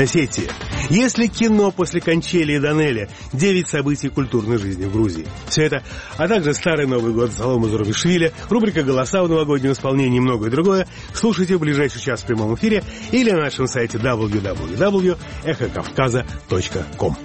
Осетия. Если кино после Кончели и Данеля, 9 событий культурной жизни в Грузии. Все это, а также Старый Новый год Салома Зурабишвили, рубрика «Голоса в новогоднем исполнении» и многое другое слушайте в ближайший час в прямом эфире или на нашем сайте www.эхокавказа.ком.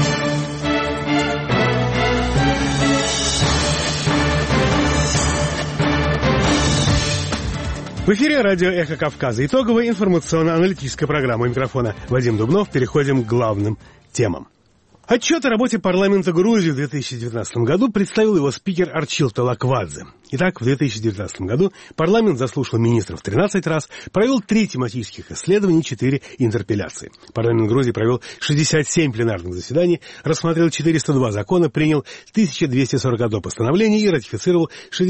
В эфире радио «Эхо Кавказа». Итоговая информационно-аналитическая программа. У микрофона Вадим Дубнов. Переходим к главным темам. Отчет о работе парламента Грузии в 2019 году представил его спикер Арчил Талаквадзе. Итак, в 2019 году парламент заслушал министров 13 раз, провел 3 тематических исследования и 4 интерпелляции. Парламент Грузии провел 67 пленарных заседаний, рассмотрел 402 закона, принял 1241 постановление и ратифицировал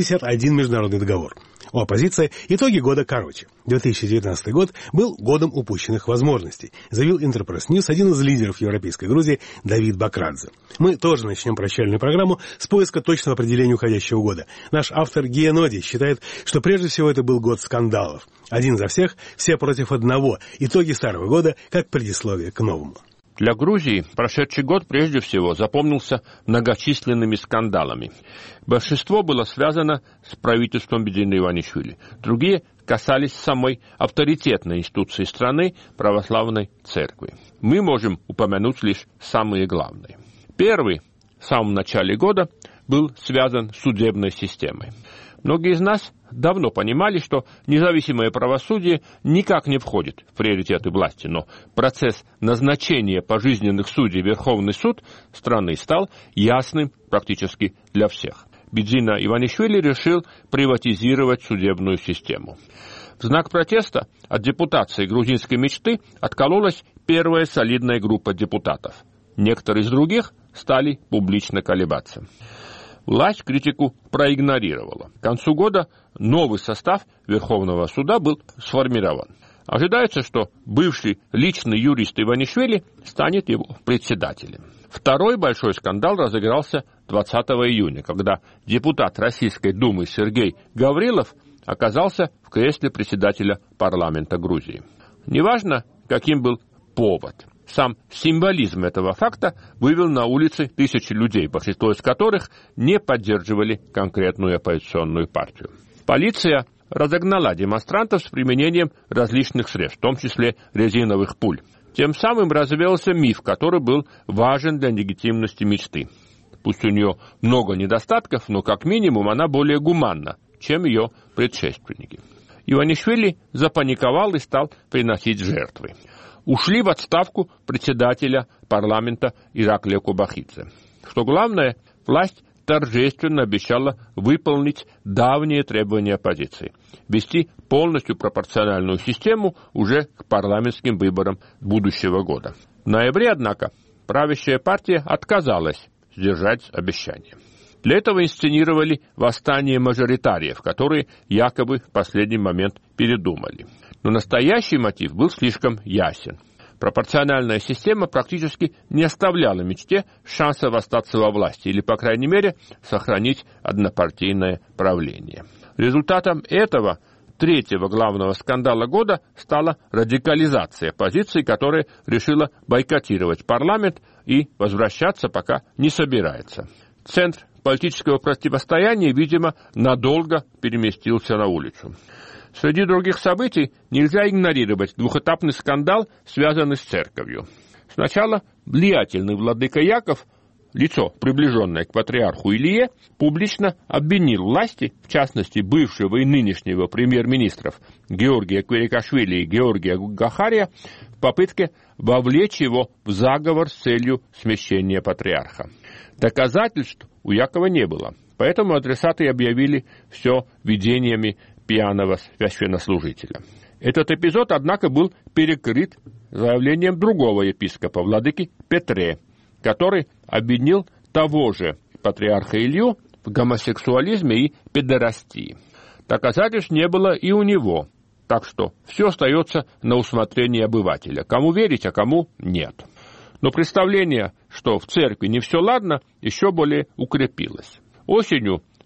61 международный договор. У оппозиции итоги года короче. 2019 год был годом упущенных возможностей, заявил Интерпресс Ньюс один из лидеров европейской Грузии Давид Бакрадзе. Мы тоже начнем прощальную программу с поиска точного определения уходящего года. Наш автор Гия Ноди считает, что прежде всего это был год скандалов. Один за всех, все против одного. Итоги старого года как предисловие к новому. Для Грузии прошедший год прежде всего запомнился многочисленными скандалами. Большинство было связано с правительством Бедзина Иванишвили. Другие касались самой авторитетной институции страны, православной церкви. Мы можем упомянуть лишь самые главные. Первый, в самом начале года, был связан с судебной системой. Многие из нас давно понимали, что независимое правосудие никак не входит в приоритеты власти, но процесс назначения пожизненных судей в Верховный суд страны стал ясным практически для всех. Бедзина Иванишвили решил приватизировать судебную систему. В знак протеста от депутации грузинской мечты откололась первая солидная группа депутатов. Некоторые из других стали публично колебаться. Власть критику проигнорировала. К концу года новый состав Верховного суда был сформирован. Ожидается, что бывший личный юрист Иванишвили станет его председателем. Второй большой скандал разыгрался 20 июня, когда депутат Российской Думы Сергей Гаврилов оказался в кресле председателя парламента Грузии. Неважно, каким был повод. Сам символизм этого факта вывел на улицы тысячи людей, большинство из которых не поддерживали конкретную оппозиционную партию. Полиция разогнала демонстрантов с применением различных средств, в том числе резиновых пуль. Тем самым развеялся миф, который был важен для легитимности мечты. Пусть у нее много недостатков, но как минимум она более гуманна, чем ее предшественники. Иванишвили запаниковал и стал приносить жертвы. Ушли в отставку председателя парламента Ираклия Кобахидзе. Что главное, власть торжественно обещала выполнить давние требования оппозиции – ввести полностью пропорциональную систему уже к парламентским выборам будущего года. В ноябре, однако, правящая партия отказалась сдержать обещание. Для этого инсценировали восстание мажоритариев, которые якобы в последний момент передумали. Но настоящий мотив был слишком ясен. Пропорциональная система практически не оставляла мечте шансов остаться во власти или, по крайней мере, сохранить однопартийное правление. Результатом этого третьего главного скандала года стала радикализация оппозиции, которая решила бойкотировать парламент и возвращаться пока не собирается. Центр политического противостояния, видимо, надолго переместился на улицу. Среди других событий нельзя игнорировать двухэтапный скандал, связанный с церковью. Сначала влиятельный владыка Яков, лицо, приближенное к патриарху Илье, публично обвинил власти, в частности бывшего и нынешнего премьер-министров Георгия Кверикашвили и Георгия Гахария, в попытке вовлечь его в заговор с целью смещения патриарха. Доказательств у Якова не было, поэтому адресаты объявили все видениями пьяного священнослужителя. Этот эпизод, однако, был перекрыт заявлением другого епископа, владыки Петре, который обвинил того же патриарха Илью в гомосексуализме и педерастии. Доказательств не было и у него, так что все остается на усмотрение обывателя, кому верить, а кому нет. Но представление, что в церкви не все ладно, еще более укрепилось. Осенью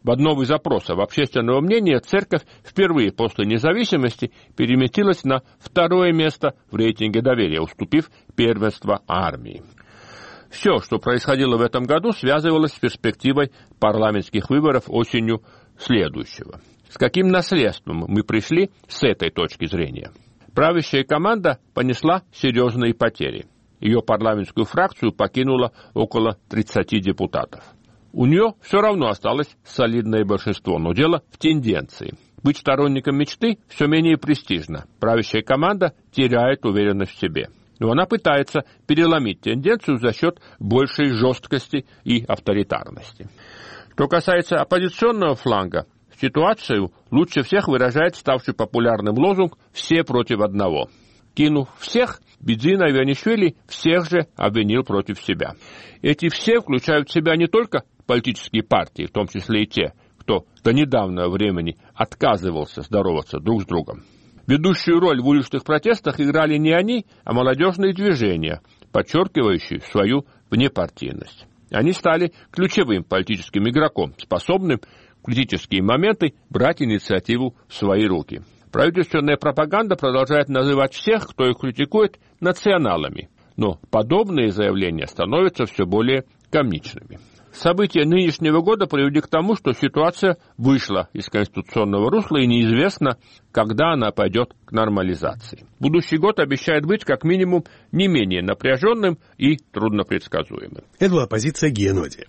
В одном из опросов общественного мнения церковь впервые после независимости переместилась на второе место в рейтинге доверия, уступив первенство армии. Все, что происходило в этом году, связывалось с перспективой парламентских выборов осенью следующего. С каким наследством мы пришли с этой точки зрения? Правящая команда понесла серьезные потери. Ее парламентскую фракцию покинуло около 30 депутатов. У нее все равно осталось солидное большинство, но дело в тенденции. Быть сторонником мечты все менее престижно. Правящая команда теряет уверенность в себе. Но она пытается переломить тенденцию за счет большей жесткости и авторитарности. Что касается оппозиционного фланга, ситуацию лучше всех выражает ставший популярным лозунг «все против одного». Кинув всех, Бедзина Иванишвили всех же обвинил против себя. Эти все включают в себя не только политические партии, в том числе и те, кто до недавнего времени отказывался здороваться друг с другом. Ведущую роль в уличных протестах играли не они, а молодежные движения, подчеркивающие свою внепартийность. Они стали ключевым политическим игроком, способным в критические моменты брать инициативу в свои руки. Правительственная пропаганда продолжает называть всех, кто их критикует, националами, но подобные заявления становятся все более комичными. События нынешнего года привели к тому, что ситуация вышла из конституционного русла, и неизвестно, когда она пойдет к нормализации. Будущий год обещает быть как минимум не менее напряженным и труднопредсказуемым. Это была позиция Геноди.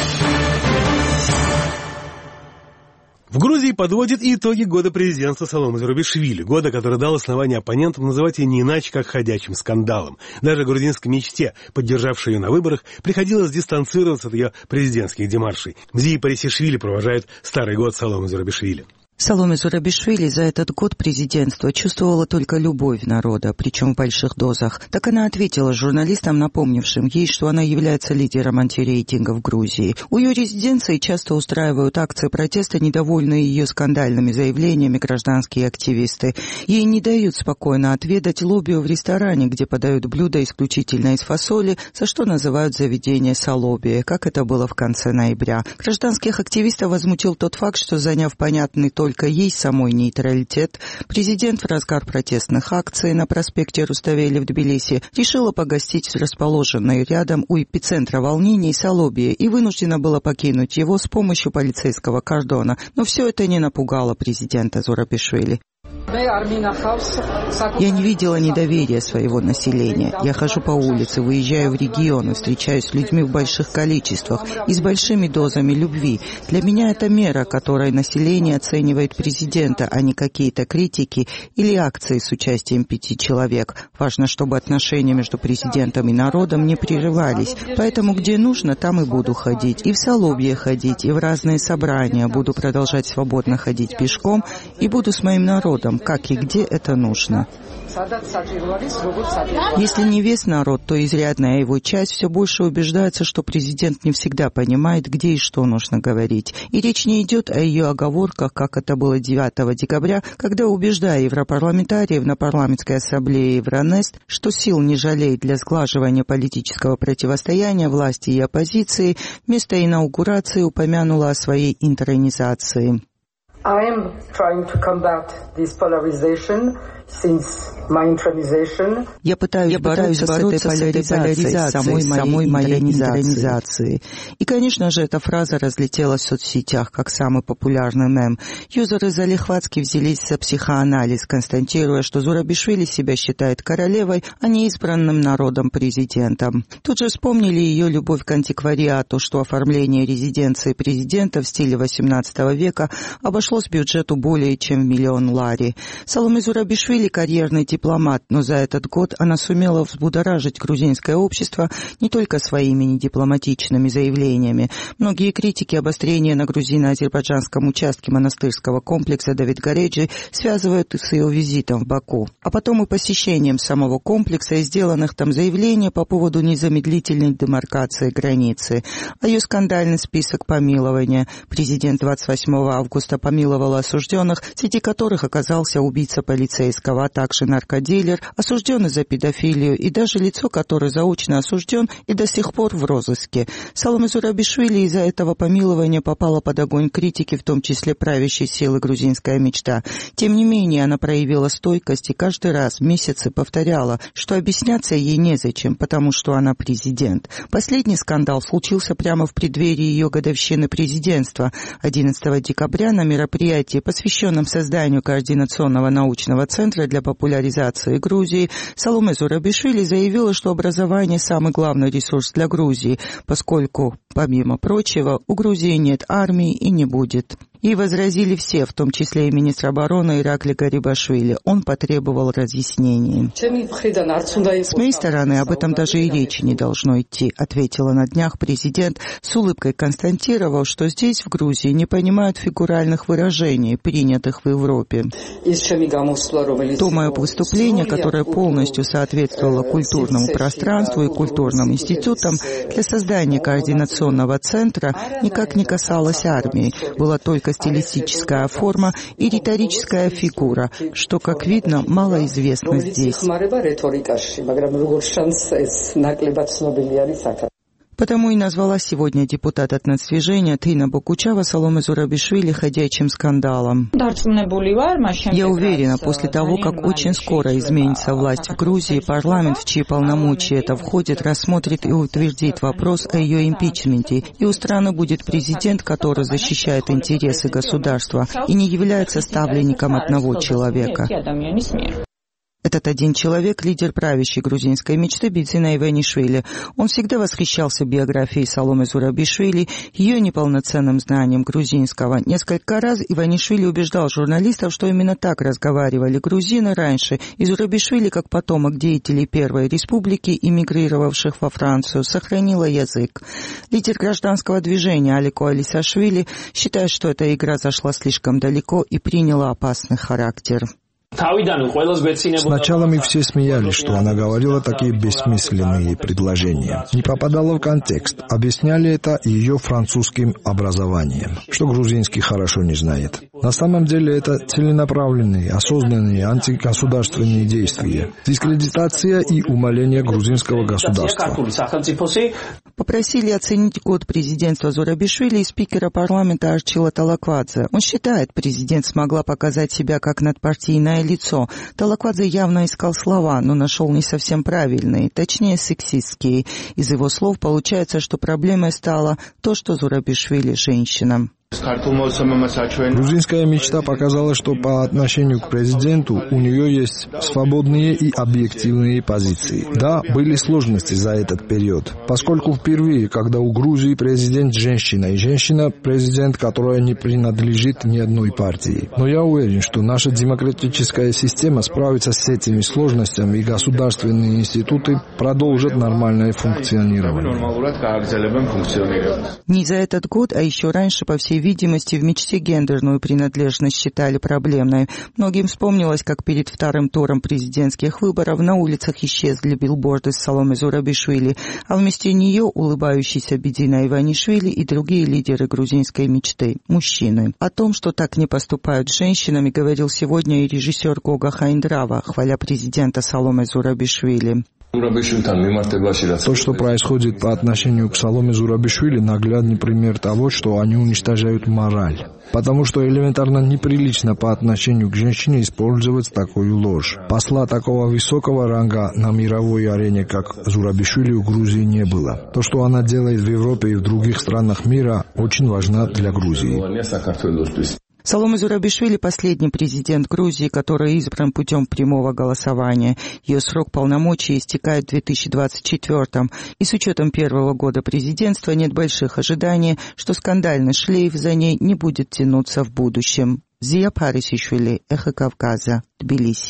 В Грузии подводят итоги года президентства Саломе Зурабишвили, года, который дал основание оппонентам называть ее не иначе, как ходячим скандалом. Даже грузинской мечте, поддержавшей ее на выборах, приходилось дистанцироваться от ее президентских демаршей. Мзии Парисишвили провожают старый год Саломе Зурабишвили. Саломе Зурабишвили за этот год президентства чувствовала только любовь народа, причем в больших дозах. Так она ответила журналистам, напомнившим ей, что она является лидером антирейтинга в Грузии. У ее резиденции часто устраивают акции протеста, недовольные ее скандальными заявлениями гражданские активисты. Ей не дают спокойно отведать лобио в ресторане, где подают блюда исключительно из фасоли, за что называют заведение салобия, как это было в конце ноября. Гражданских активистов возмутил тот факт, что, заняв понятный только ей самой нейтралитет, президент в разгар протестных акций на проспекте Руставели в Тбилиси решила погостить в расположенной рядом у эпицентра волнений салобии и вынуждена была покинуть его с помощью полицейского кордона. Но все это не напугало президента Зурабишвили. Я не видела недоверия своего населения. Я хожу по улице, выезжаю в регионы, встречаюсь с людьми в больших количествах и с большими дозами любви. Для меня это мера, которой население оценивает президента, а не какие-то критики или акции с участием 5 человек. Важно, чтобы отношения между президентом и народом не прерывались. Поэтому, где нужно, там и буду ходить. И в Салобье ходить, и в разные собрания. Буду продолжать свободно ходить пешком и буду с моим народом, как и где это нужно. Если не весь народ, то изрядная его часть все больше убеждается, что президент не всегда понимает, где и что нужно говорить. И речь не идет о ее оговорках, как это было 9 декабря, когда, убеждая европарламентариев на парламентской ассамблее Евронест, что сил не жалеет для сглаживания политического противостояния власти и оппозиции, вместо инаугурации упомянула о своей интернизации. I am trying to combat this polarization since my internalization. Я пытаюсь бороться с этой поляризацией самой моей интернизации. И, конечно же, эта фраза разлетелась в соцсетях, как самый популярный мем. Юзеры залихватски взялись за психоанализ, констатируя, что Зурабишвили себя считает королевой, а не избранным народом президентом. Тут же вспомнили ее любовь к антиквариату, что оформление резиденции президента в стиле XVIII века обошлось бюджету более чем в $1 миллион лари. Саломе Зурабишвили карьерный дипломат, но за этот год она сумела взбудоражить грузинское общество не только своими недипломатичными заявлениями. Многие критики обострения на грузино-азербайджанском участке монастырского комплекса Давид-Гореджи связывают с ее визитом в Баку, а потом и посещением самого комплекса и сделанных там заявлений по поводу незамедлительной демаркации границы. А ее скандальный список помилования. Президент 28 августа помиловал осужденных, среди которых оказался убийца полицейского убийство, а также наркодилер, осужденный за педофилию и даже лицо, которое заочно осужден и до сих пор в розыске. Саломе Зурабишвили из-за этого помилования попала под огонь критики, в том числе правящей силы «Грузинская мечта». Тем не менее, она проявила стойкость и каждый раз месяцы повторяла, что объясняться ей незачем, потому что она президент. Последний скандал случился прямо в преддверии ее годовщины президентства. 11 декабря на мероприятии, посвященном созданию Координационного научного центра для популяризации Грузии, Саломе Зурабишвили заявила, что образование – самый главный ресурс для Грузии, поскольку, помимо прочего, у Грузии нет армии и не будет. И возразили все, в том числе и министр обороны Иракли Гарибашвили. Он потребовал разъяснений. «С моей стороны, об этом даже и речи не должно идти», ответила на днях президент, с улыбкой констатировал, что здесь, в Грузии, не понимают фигуральных выражений, принятых в Европе. То мое выступление, которое полностью соответствовало культурному пространству и культурным институтам, для создания координационного центра никак не касалось армии, было только стилистическая форма и риторическая фигура, что, как видно, мало известно здесь. Потому и назвала сегодня депутат от нацдвижения Тина Бокучава Саломе Зурабишвили ходячим скандалом. Я уверена, после того, как очень скоро изменится власть в Грузии, парламент, в чьи полномочия это входит, рассмотрит и утвердит вопрос о ее импичменте, и у страны будет президент, который защищает интересы государства и не является ставленником одного человека. Этот один человек – лидер правящей грузинской мечты Бидзина Иванишвили. Он всегда восхищался биографией Саломе Зурабишвили, ее неполноценным знанием грузинского. Несколько раз Иванишвили убеждал журналистов, что именно так разговаривали грузины раньше, и Зурабишвили, как потомок деятелей Первой Республики, эмигрировавших во Францию, сохранила язык. Лидер гражданского движения Алико Алисашвили считает, что эта игра зашла слишком далеко и приняла опасный характер. Сначала мы все смеялись, что она говорила такие бессмысленные предложения. Не попадала в контекст. Объясняли это ее французским образованием, что грузинский хорошо не знает. На самом деле это целенаправленные, осознанные антигосударственные действия. Дискредитация и умаление грузинского государства. Попросили оценить год президентства Зурабишвили и спикера парламента Арчила Талаквадзе. Он считает, президент смогла показать себя как надпартийное лицо. Талаквадзе явно искал слова, но нашел не совсем правильные, точнее сексистские. Из его слов получается, что проблемой стало то, что Зурабишвили женщина. Грузинская мечта показала, что по отношению к президенту у нее есть свободные и объективные позиции. Да, были сложности за этот период, поскольку впервые, когда у Грузии президент женщина, и женщина-президент, которая не принадлежит ни одной партии. Но я уверен, что наша демократическая система справится с этими сложностями, и государственные институты продолжат нормальное функционирование. Не за этот год, а еще раньше, по всей видимости, в мечте гендерную принадлежность считали проблемной. Многим вспомнилось, как перед вторым туром президентских выборов на улицах исчезли билборды с Саломе Зурабишвили, а вместо нее улыбающийся Бидзина Иванишвили и другие лидеры грузинской мечты – мужчины. О том, что так не поступают с женщинами, говорил сегодня и режиссер Гога Хайндрава, хваля президента Саломе Зурабишвили. То, что происходит по отношению к Саломе Зурабишвили, наглядный пример того, что они уничтожают мораль. Потому что элементарно неприлично по отношению к женщине использовать такую ложь. Посла такого высокого ранга на мировой арене, как Зурабишвили, у Грузии не было. То, что она делает в Европе и в других странах мира, очень важно для Грузии. Саломе Зурабишвили – последний президент Грузии, который избран путем прямого голосования. Ее срок полномочий истекает в 2024 и с учетом первого года президентства нет больших ожиданий, что скандальный шлейф за ней не будет тянуться в будущем. Зия Парисишвили, Эхо Кавказа, Тбилиси.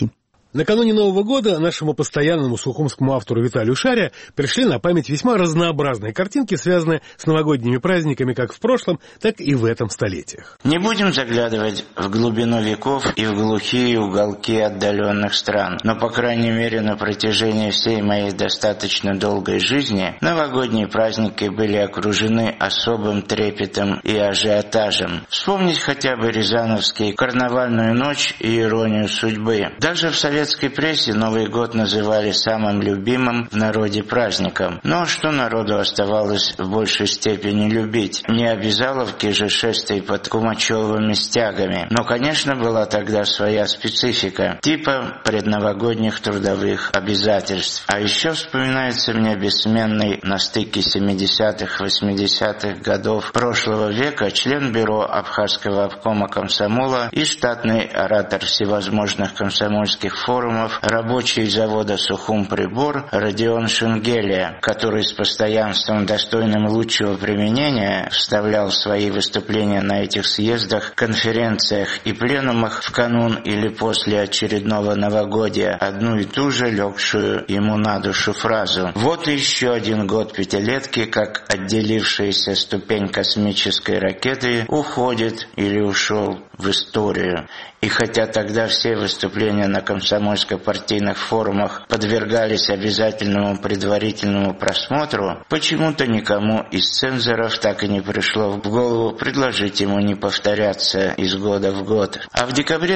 Накануне Нового года нашему постоянному сухумскому автору Виталию Шаря пришли на память весьма разнообразные картинки, связанные с новогодними праздниками как в прошлом, так и в этом столетиях. Не будем заглядывать в глубину веков и в глухие уголки отдаленных стран, но, по крайней мере, на протяжении всей моей достаточно долгой жизни новогодние праздники были окружены особым трепетом и ажиотажем. Вспомнить хотя бы рязановский «Карнавальную ночь» и «Иронию судьбы». Даже в советской прессе Новый год называли самым любимым в народе праздником. Но что народу оставалось в большей степени любить? Не обязаловки же шествий под кумачевыми стягами. Но, конечно, была тогда своя специфика, типа предновогодних трудовых обязательств. А еще вспоминается мне бессменный на стыке 70-х, 80-х годов прошлого века член бюро Абхазского обкома комсомола и штатный оратор всевозможных комсомольских форумов, рабочий завода «Сухумприбор» Родион Шенгелия, который с постоянством, достойным лучшего применения, вставлял в свои выступления на этих съездах, конференциях и пленумах в канун или после очередного новогодия одну и ту же легшую ему на душу фразу: «Вот еще один год пятилетки, как отделившаяся ступень космической ракеты уходит или ушел в историю». И хотя тогда все выступления на комсомольско-партийных форумах подвергались обязательному предварительному просмотру, почему-то никому из цензоров так и не пришло в голову предложить ему не повторяться из года в год. А в декабре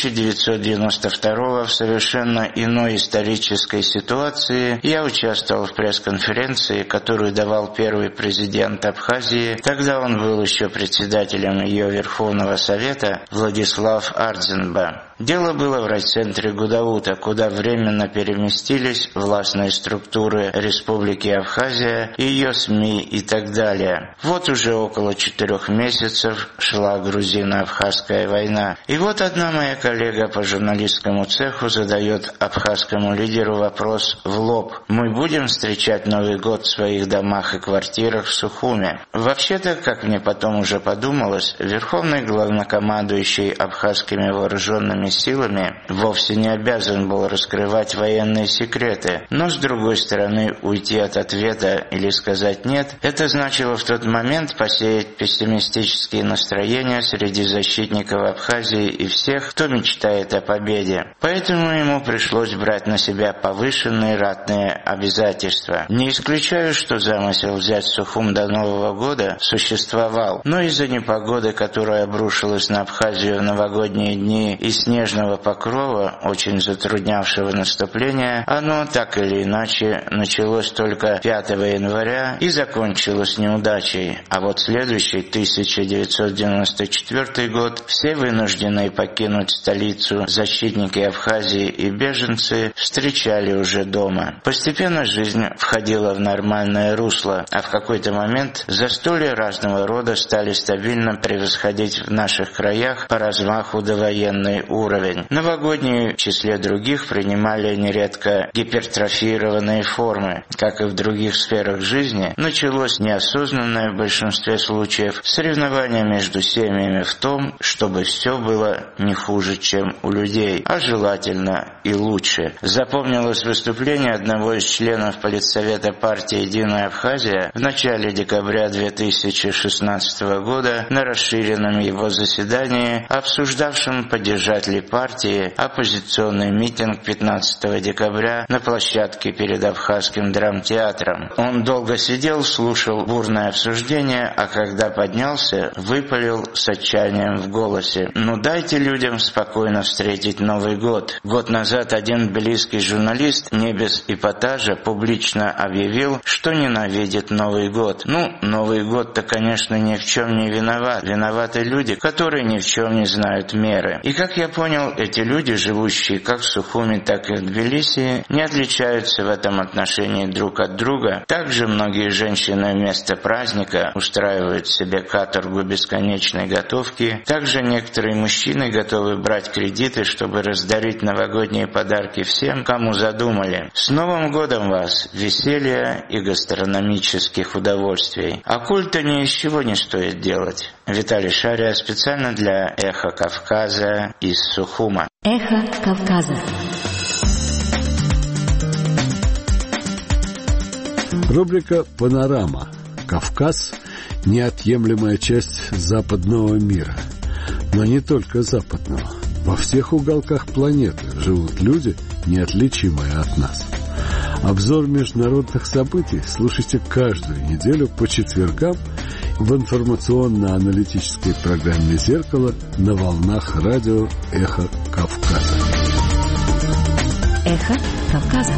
1992 в совершенно иной исторической ситуации я участвовал в пресс-конференции, которую давал первый президент Абхазии, тогда он был еще председателем ее Верховного Совета, Владислав Ардзинба. Дело было в райцентре Гудаута, куда временно переместились властные структуры Республики Абхазия, ее СМИ и так далее. Вот уже около 4 месяцев шла грузино-абхазская война. И вот одна моя коллега по журналистскому цеху задает абхазскому лидеру вопрос в лоб: «Мы будем встречать Новый год в своих домах и квартирах в Сухуме?» Вообще-то, как мне потом уже подумалось, верховный главнокомандующий абхазскими вооруженными силами вовсе не обязан был раскрывать военные секреты, но с другой стороны уйти от ответа или сказать «нет» — это значило в тот момент посеять пессимистические настроения среди защитников Абхазии и всех, кто мечтает о победе. Поэтому ему пришлось брать на себя повышенные ратные обязательства. Не исключаю, что замысел взять Сухум до Нового года существовал, но из-за непогоды, которая обрушилась на Абхазию в новогодние дни и снежного покрова, очень затруднявшего наступление, оно так или иначе началось только 5 января и закончилось неудачей. А вот следующий, 1994 год, все вынужденные покинуть столицу защитники Абхазии и беженцы встречали уже дома. Постепенно жизнь входила в нормальное русло, а в какой-то момент застолья разного рода стали стабильно превосходить в наших краях по размаху довоенный уровень. Новогодние в числе других принимали нередко гипертрофированные формы. Как и в других сферах жизни, началось неосознанное в большинстве случаев соревнование между семьями в том, чтобы все было не хуже, чем у людей, а желательно и лучше. Запомнилось выступление одного из членов Политсовета партии «Единая Абхазия» в начале декабря 2016 года на расширенном его заседании, обсуждавшем, поддержать ли партии оппозиционный митинг 15 декабря на площадке перед Абхазским драмтеатром. Он долго сидел, слушал бурное обсуждение, а когда поднялся, выпалил с отчаянием в голосе: «Ну дайте людям спокойно встретить Новый год». Год назад один близкий журналист, не без эпатажа, публично объявил, что ненавидит Новый год. Новый год-то, конечно, ни в чем не виноват. Виноваты люди, которые ни в чем не знают меры. И, как я понял, эти люди, живущие как в Сухуме, так и в Тбилиси, не отличаются в этом отношении друг от друга. Также многие женщины вместо праздника устраивают себе каторгу бесконечной готовки. Также некоторые мужчины готовы брать кредиты, чтобы раздарить новогодние подарки всем, кому задумали. С Новым годом вас! Веселья и гастрономических удовольствий. А культа ни из чего не стоит делать. Виталий Шаря специально для «Эхо Кавказа» из Сухума. Эхо Кавказа. Рубрика «Панорама». Кавказ – неотъемлемая часть западного мира. Но не только западного. Во всех уголках планеты живут люди, неотличимые от нас. Обзор международных событий слушайте каждую неделю по четвергам в информационно-аналитической программе «Зеркало» на волнах радио «Эхо Кавказа». «Эхо Кавказа».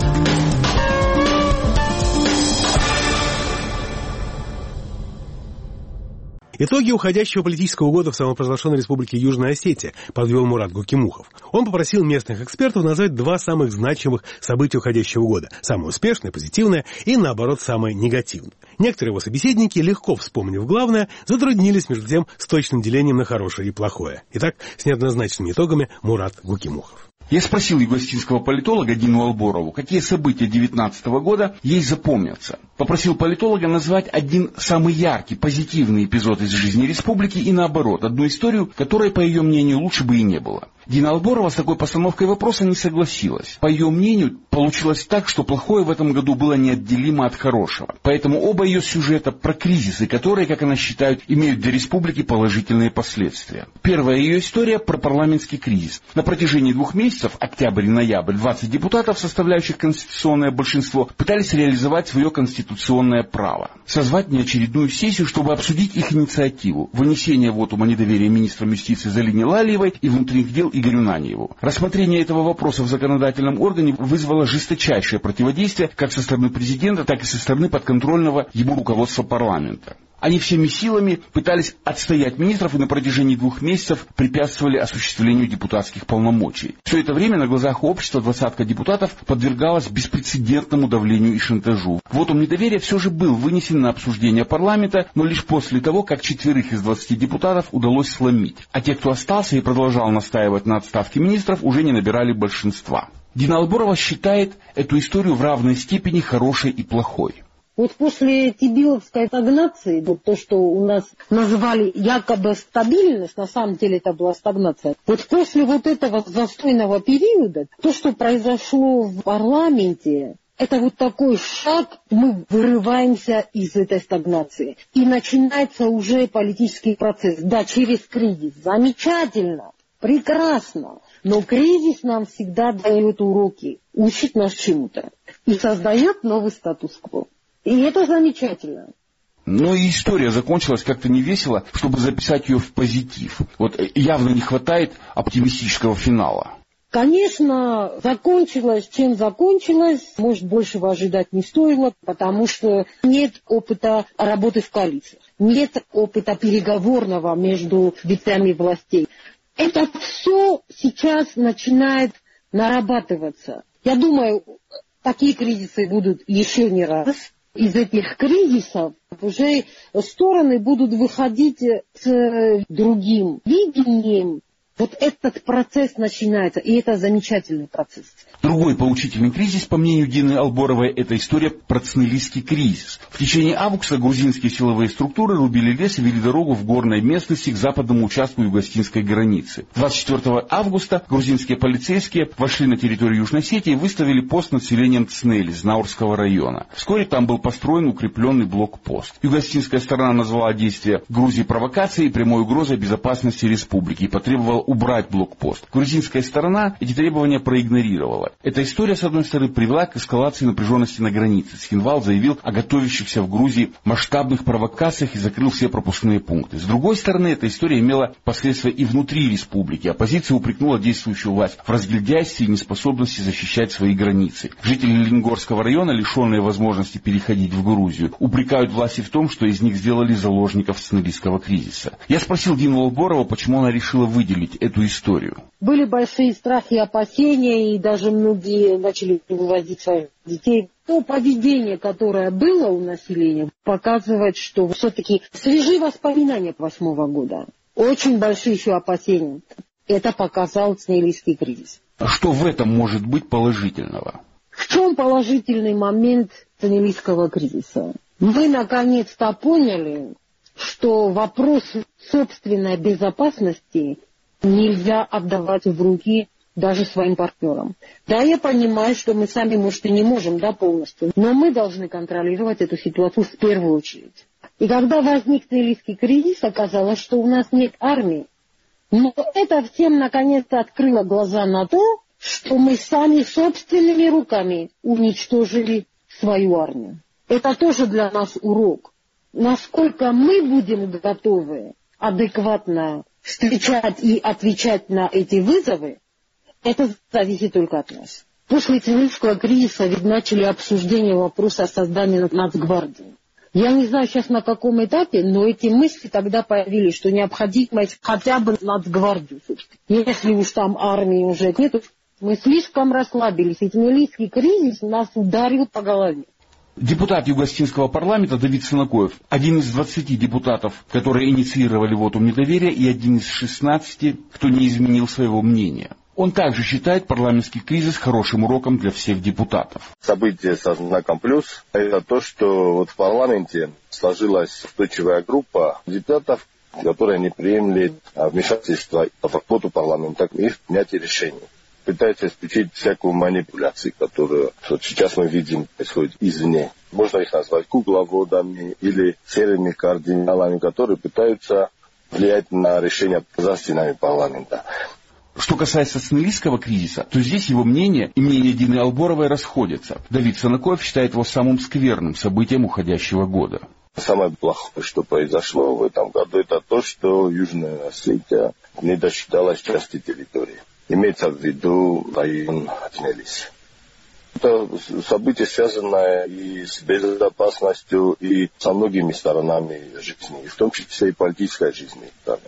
Итоги уходящего политического года в самопровозглашенной республике Южная Осетия подвел Мурат Гукимухов. Он попросил местных экспертов назвать два самых значимых события уходящего года. Самое успешное, позитивное и, наоборот, самое негативное. Некоторые его собеседники, легко вспомнив главное, затруднились между тем с точным делением на хорошее и плохое. Итак, с неоднозначными итогами Мурат Гукимухов. Я спросил югославского политолога Дину Алборову, какие события 2019 года ей запомнятся. Попросил политолога назвать один самый яркий, позитивный эпизод из жизни республики и наоборот, одну историю, которой, по ее мнению, лучше бы и не было. Дина Алборова с такой постановкой вопроса не согласилась. По ее мнению, получилось так, что плохое в этом году было неотделимо от хорошего. Поэтому оба ее сюжета про кризисы, которые, как она считает, имеют для республики положительные последствия. Первая ее история про парламентский кризис. На протяжении 2 месяцев, октябрь и ноябрь, 20 депутатов, составляющих конституционное большинство, пытались реализовать свое конституционное право. Созвать неочередную сессию, чтобы обсудить их инициативу. Вынесение вотума недоверия министрам юстиции Залине Лалиевой и внутренних дел Игорю Наньеву. Рассмотрение этого вопроса в законодательном органе вызвало жесточайшее противодействие как со стороны президента, так и со стороны подконтрольного ему руководства парламента. Они всеми силами пытались отстоять министров и на протяжении 2 месяцев препятствовали осуществлению депутатских полномочий. Все это время на глазах общества 20 депутатов подвергалась беспрецедентному давлению и шантажу. Вотум недоверия все же был вынесен на обсуждение парламента, но лишь после того, как 4 из 20 депутатов удалось сломить. А те, кто остался и продолжал настаивать на отставке министров, уже не набирали большинства. Дина Алборова считает эту историю в равной степени хорошей и плохой. Вот после Тибиловской стагнации, вот то, что у нас назвали якобы стабильность, на самом деле это была стагнация. Вот после вот этого застойного периода, то, что произошло в парламенте, это вот такой шаг, мы вырываемся из этой стагнации. И начинается уже политический процесс. Да, через кризис. Замечательно, прекрасно. Но кризис нам всегда дает уроки, учит нас чему-то. И создает новый статус-кво. И это замечательно. Но и история закончилась как-то невесело, чтобы записать ее в позитив. Вот явно не хватает оптимистического финала. Конечно, закончилось, чем закончилось. Может, большего ожидать не стоило, потому что нет опыта работы в коалициях. Нет опыта переговорного между ветвями властей. Это все сейчас начинает нарабатываться. Я думаю, такие кризисы будут еще не раз. Из этих кризисов уже стороны будут выходить с другим видением. Вот этот процесс начинается, и это замечательный процесс. Другой поучительный кризис, по мнению Дины Алборовой, это история про Цнелийский кризис. В течение августа грузинские силовые структуры рубили лес и вели дорогу в горной местности к западному участку юго-осетинской границы. 24 августа грузинские полицейские вошли на территорию Южной Осетии и выставили пост над селением Цнели, Знаурского района. Вскоре там был построен укрепленный блокпост. Юго-осетинская сторона назвала действия Грузии провокацией и прямой угрозой безопасности республики и потребовала убрать блокпост. Грузинская сторона эти требования проигнорировала. Эта история, с одной стороны, привела к эскалации напряженности на границе. Цхинвал заявил о готовящихся в Грузии масштабных провокациях и закрыл все пропускные пункты. С другой стороны, эта история имела последствия и внутри республики. Оппозиция упрекнула действующую власть в разгильдяйстве и неспособности защищать свои границы. Жители Ленгорского района, лишенные возможности переходить в Грузию, упрекают власти в том, что из них сделали заложников Цнелийского кризиса. Я спросил Дину Алборову, почему она решила выделить эту историю. Были большие страхи и опасения, и даже многие начали вывозить своих детей. То поведение, которое было у населения, показывает, что все-таки свежие воспоминания 2008 года. Очень большие еще опасения. Это показал Цнелийский кризис. А что в этом может быть положительного? В чем положительный момент Цнелийского кризиса? Мы наконец-то поняли, что вопрос собственной безопасности нельзя отдавать в руки даже своим партнерам. Да, я понимаю, что мы сами, может, и не можем, да, полностью, но мы должны контролировать эту ситуацию в первую очередь. И когда возник сирийский кризис, оказалось, что у нас нет армии. Но это всем наконец-то открыло глаза на то, что мы сами собственными руками уничтожили свою армию. Это тоже для нас урок. Насколько мы будем готовы адекватно встречать и отвечать на эти вызовы, это зависит только от нас. После сирийского кризиса ведь начали обсуждение вопроса о создании Нацгвардии. Я не знаю сейчас на каком этапе, но эти мысли тогда появились, что необходимость хотя бы Нацгвардию, собственно. Если уж там армии уже нет, мы слишком расслабились. Ведь сирийский кризис нас ударил по голове. Депутат Югостинского парламента Давид Санакоев, один из 20 депутатов, которые инициировали вотум недоверия, и один из 16, кто не изменил своего мнения. Он также считает парламентский кризис хорошим уроком для всех депутатов. Событие со знаком плюс – это то, что вот в парламенте сложилась устойчивая группа депутатов, которые не приемли вмешательства в работу парламента и в принятии решений. Пытаются исключить всякую манипуляцию, которую сейчас мы видим происходит извне. Можно их назвать кукловодами или серыми кардиналами, которые пытаются влиять на решения за стенами парламента. Что касается сомалийского кризиса, то здесь его мнение и мнение Дины Алборовой расходятся. Давид Санакоев считает его самым скверным событием уходящего года. Самое плохое, что произошло в этом году, это то, что Южная Осетия не досчиталась части территории. Имеется в виду район Тбилиси. Это событие, связанное и с безопасностью, и со многими сторонами жизни, в том числе и политической жизни.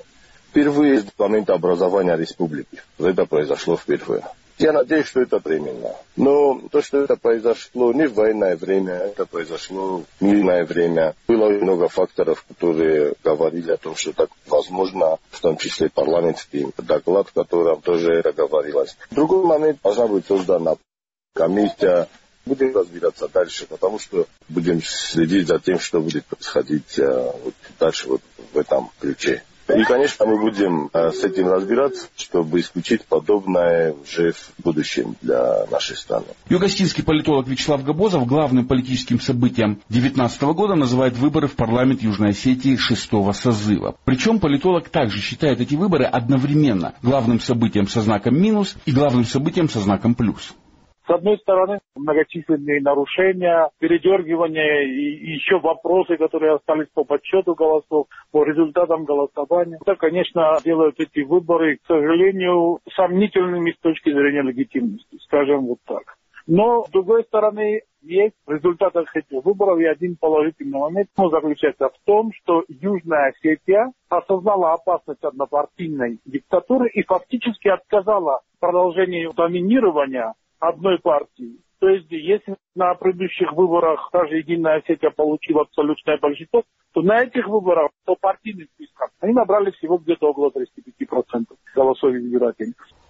Впервые с момента образования республики. Это произошло впервые. Я надеюсь, что это временно. Но то, что это произошло не в военное время, это произошло в мирное время. Было много факторов, которые говорили о том, что так возможно, в том числе парламентский доклад, в котором тоже это говорилось. В другой момент должна быть создана комиссия. Будем разбираться дальше, потому что будем следить за тем, что будет происходить дальше в этом ключе. И, конечно, мы будем с этим разбираться, чтобы исключить подобное уже в будущем для нашей страны. Югостинский политолог Вячеслав Габозов главным политическим событием 2019 года называет выборы в парламент Южной Осетии 6-го созыва. Причем политолог также считает эти выборы одновременно главным событием со знаком минус и главным событием со знаком плюс. С одной стороны, многочисленные нарушения, передергивания и еще вопросы, которые остались по подсчету голосов, по результатам голосования. Это, конечно, делают эти выборы, к сожалению, сомнительными с точки зрения легитимности, скажем вот так. Но, с другой стороны, есть в результатах этих выборов и один положительный момент, он заключается в том, что Южная Осетия осознала опасность однопартийной диктатуры и фактически отказала в продолжении доминирования одной партии. То есть, если на предыдущих выборах даже Единая Осетия получила абсолютное большинство, то на этих выборах по партийным спискам они набрали всего где-то около 35% голосов избирателей.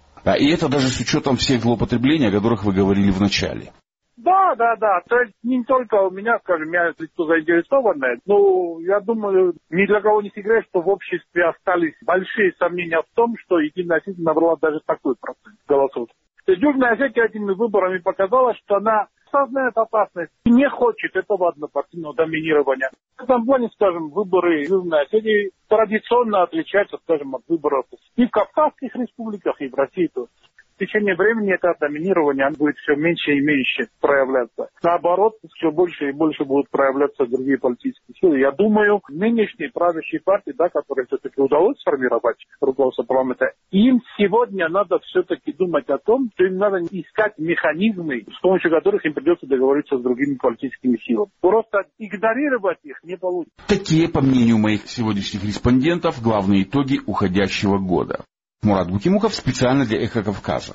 И это даже с учетом всех злоупотреблений, о которых вы говорили в начале. Да. То есть не только у меня, скажем, я лицо заинтересованное, но я думаю, ни для кого не секрет, что в обществе остались большие сомнения в том, что Единая Осетия набрала даже такой процент голосов. Южная Осетия этими выборами показала, что она осознает опасность и не хочет этого однопартийного доминирования. В этом плане, скажем, выборы Южной Осетии традиционно отличаются, скажем, от выборов и в Кавказских республиках, и в России тоже. В течение времени это доминирование будет все меньше и меньше проявляться. Наоборот, все больше и больше будут проявляться другие политические силы. Я думаю, нынешней правящей партии, которой все-таки удалось сформировать руководство парламента, им сегодня надо все-таки думать о том, что им надо искать механизмы, с помощью которых им придется договориться с другими политическими силами. Просто игнорировать их не получится. Такие, по мнению моих сегодняшних респондентов, главные итоги уходящего года. Мурат Букимуков специально для «Эхо Кавказа».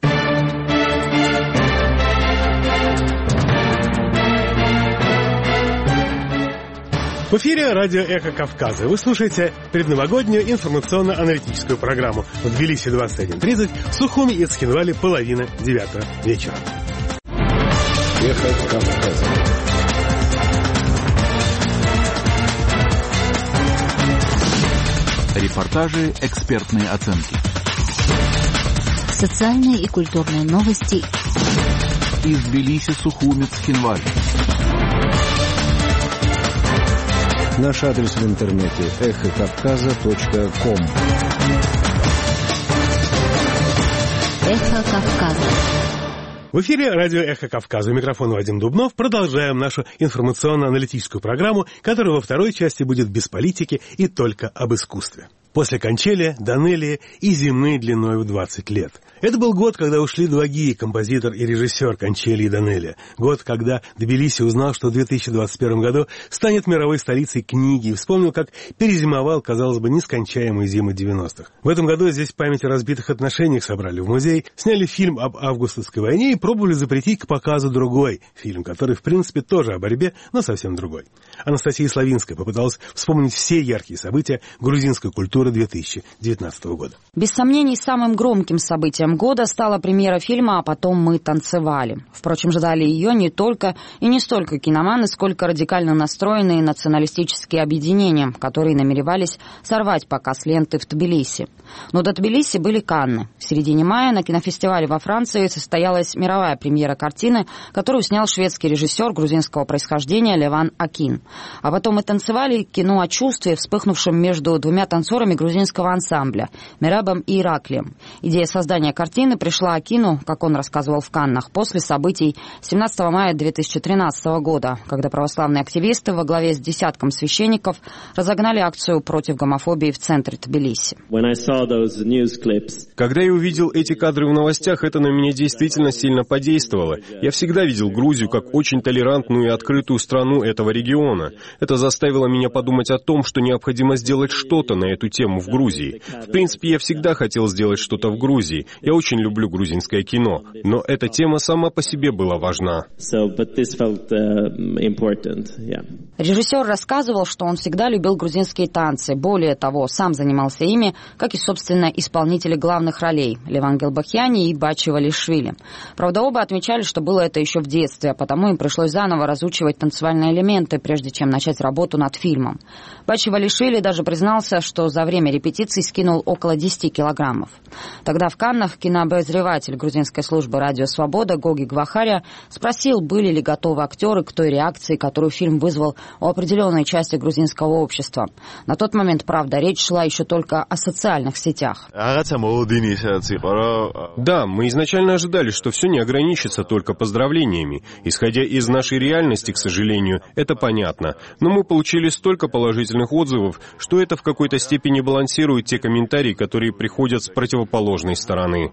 В эфире радио «Эхо Кавказа». Вы слушаете предновогоднюю информационно-аналитическую программу в Тбилиси 21:30, в Сухуми и Цхинвале 8:30 вечера. «Эхо Кавказа». Репортажи, экспертные оценки. Социальные и культурные новости. Из Тбилиси, Сухуми, Цхинваль. Наш адрес в интернете эхокавказа.ком. Эхо Кавказа. В эфире радио «Эхо Кавказа». У микрофона Вадим Дубнов. Продолжаем нашу информационно-аналитическую программу, которая во второй части будет без политики и только об искусстве. После Кончели, Данелии и «Зимы длиной в 20 лет». Это был год, когда ушли два гии, композитор и режиссер Кончели и Данелия. Год, когда Тбилиси узнал, что в 2021 году станет мировой столицей книги, и вспомнил, как перезимовал, казалось бы, нескончаемые зимы 90-х. В этом году здесь память о разбитых отношениях собрали в музей, сняли фильм об августовской войне и пробовали запретить к показу другой фильм, который, в принципе, тоже о борьбе, но совсем другой. Анастасия Славинская попыталась вспомнить все яркие события грузинской культуры 2019 года. Без сомнений, самым громким событием года стала премьера фильма «А потом мы танцевали». Впрочем, ждали ее не только и не столько киноманы, сколько радикально настроенные националистические объединения, которые намеревались сорвать показ ленты в Тбилиси. Но до Тбилиси были Канны. В середине мая на кинофестивале во Франции состоялась мировая премьера картины, которую снял шведский режиссер грузинского происхождения Леван Акин. «А потом мы танцевали» — кино о чувстве, вспыхнувшем между двумя танцорами грузинского ансамбля — Мерабом и Ираклием. Идея создания картины пришла Акину, как он рассказывал в Каннах, после событий 17 мая 2013 года, когда православные активисты во главе с десятком священников разогнали акцию против гомофобии в центре Тбилиси. Когда я увидел эти кадры в новостях, это на меня действительно сильно подействовало. Я всегда видел Грузию как очень толерантную и открытую страну этого региона. Это заставило меня подумать о том, что необходимо сделать что-то на эту тему в Грузии. В принципе, я всегда хотел сделать что-то в Грузии. Я очень люблю грузинское кино, но эта тема сама по себе была важна. Режиссер рассказывал, что он всегда любил грузинские танцы. Более того, сам занимался ими, как и, собственно, исполнители главных ролей — Леван Гелбахьяни и Бачи Валишвили. Правда, оба отмечали, что было это еще в детстве, а потому им пришлось заново разучивать танцевальные элементы, прежде чем начать работу над фильмом. Бачи Валишвили даже признался, что за время репетиций скинул около 10 килограммов. Тогда в Каннах кинообозреватель грузинской службы «Радио Свобода» Гоги Гвахария спросил, были ли готовы актеры к той реакции, которую фильм вызвал у определенной части грузинского общества. На тот момент, правда, речь шла еще только о социальных сетях. Да, мы изначально ожидали, что все не ограничится только поздравлениями. Исходя из нашей реальности, к сожалению, это понятно. Но мы получили столько положительных отзывов, что это в какой-то степени балансирует те комментарии, которые приходят с противоположной стороны.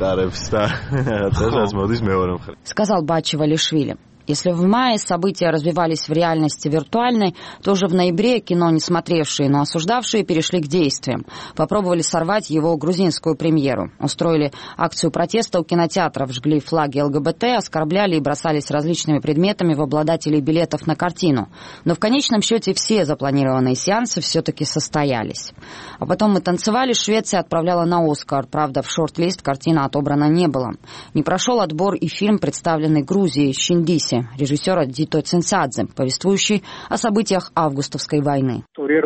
Сказал Бачи Валишвили. Если в мае события развивались в реальности виртуальной, то уже в ноябре кино, не смотревшие, но осуждавшие, перешли к действиям. Попробовали сорвать его грузинскую премьеру. Устроили акцию протеста у кинотеатров, жгли флаги ЛГБТ, оскорбляли и бросались различными предметами в обладателей билетов на картину. Но в конечном счете все запланированные сеансы все-таки состоялись. А потом мы танцевали, Швеция отправляла на «Оскар». Правда, в шорт-лист картина отобрана не была. Не прошел отбор и фильм, представленный Грузией «Шиндиси» режиссера Дито Цинцадзе, повествующий о событиях августовской войны.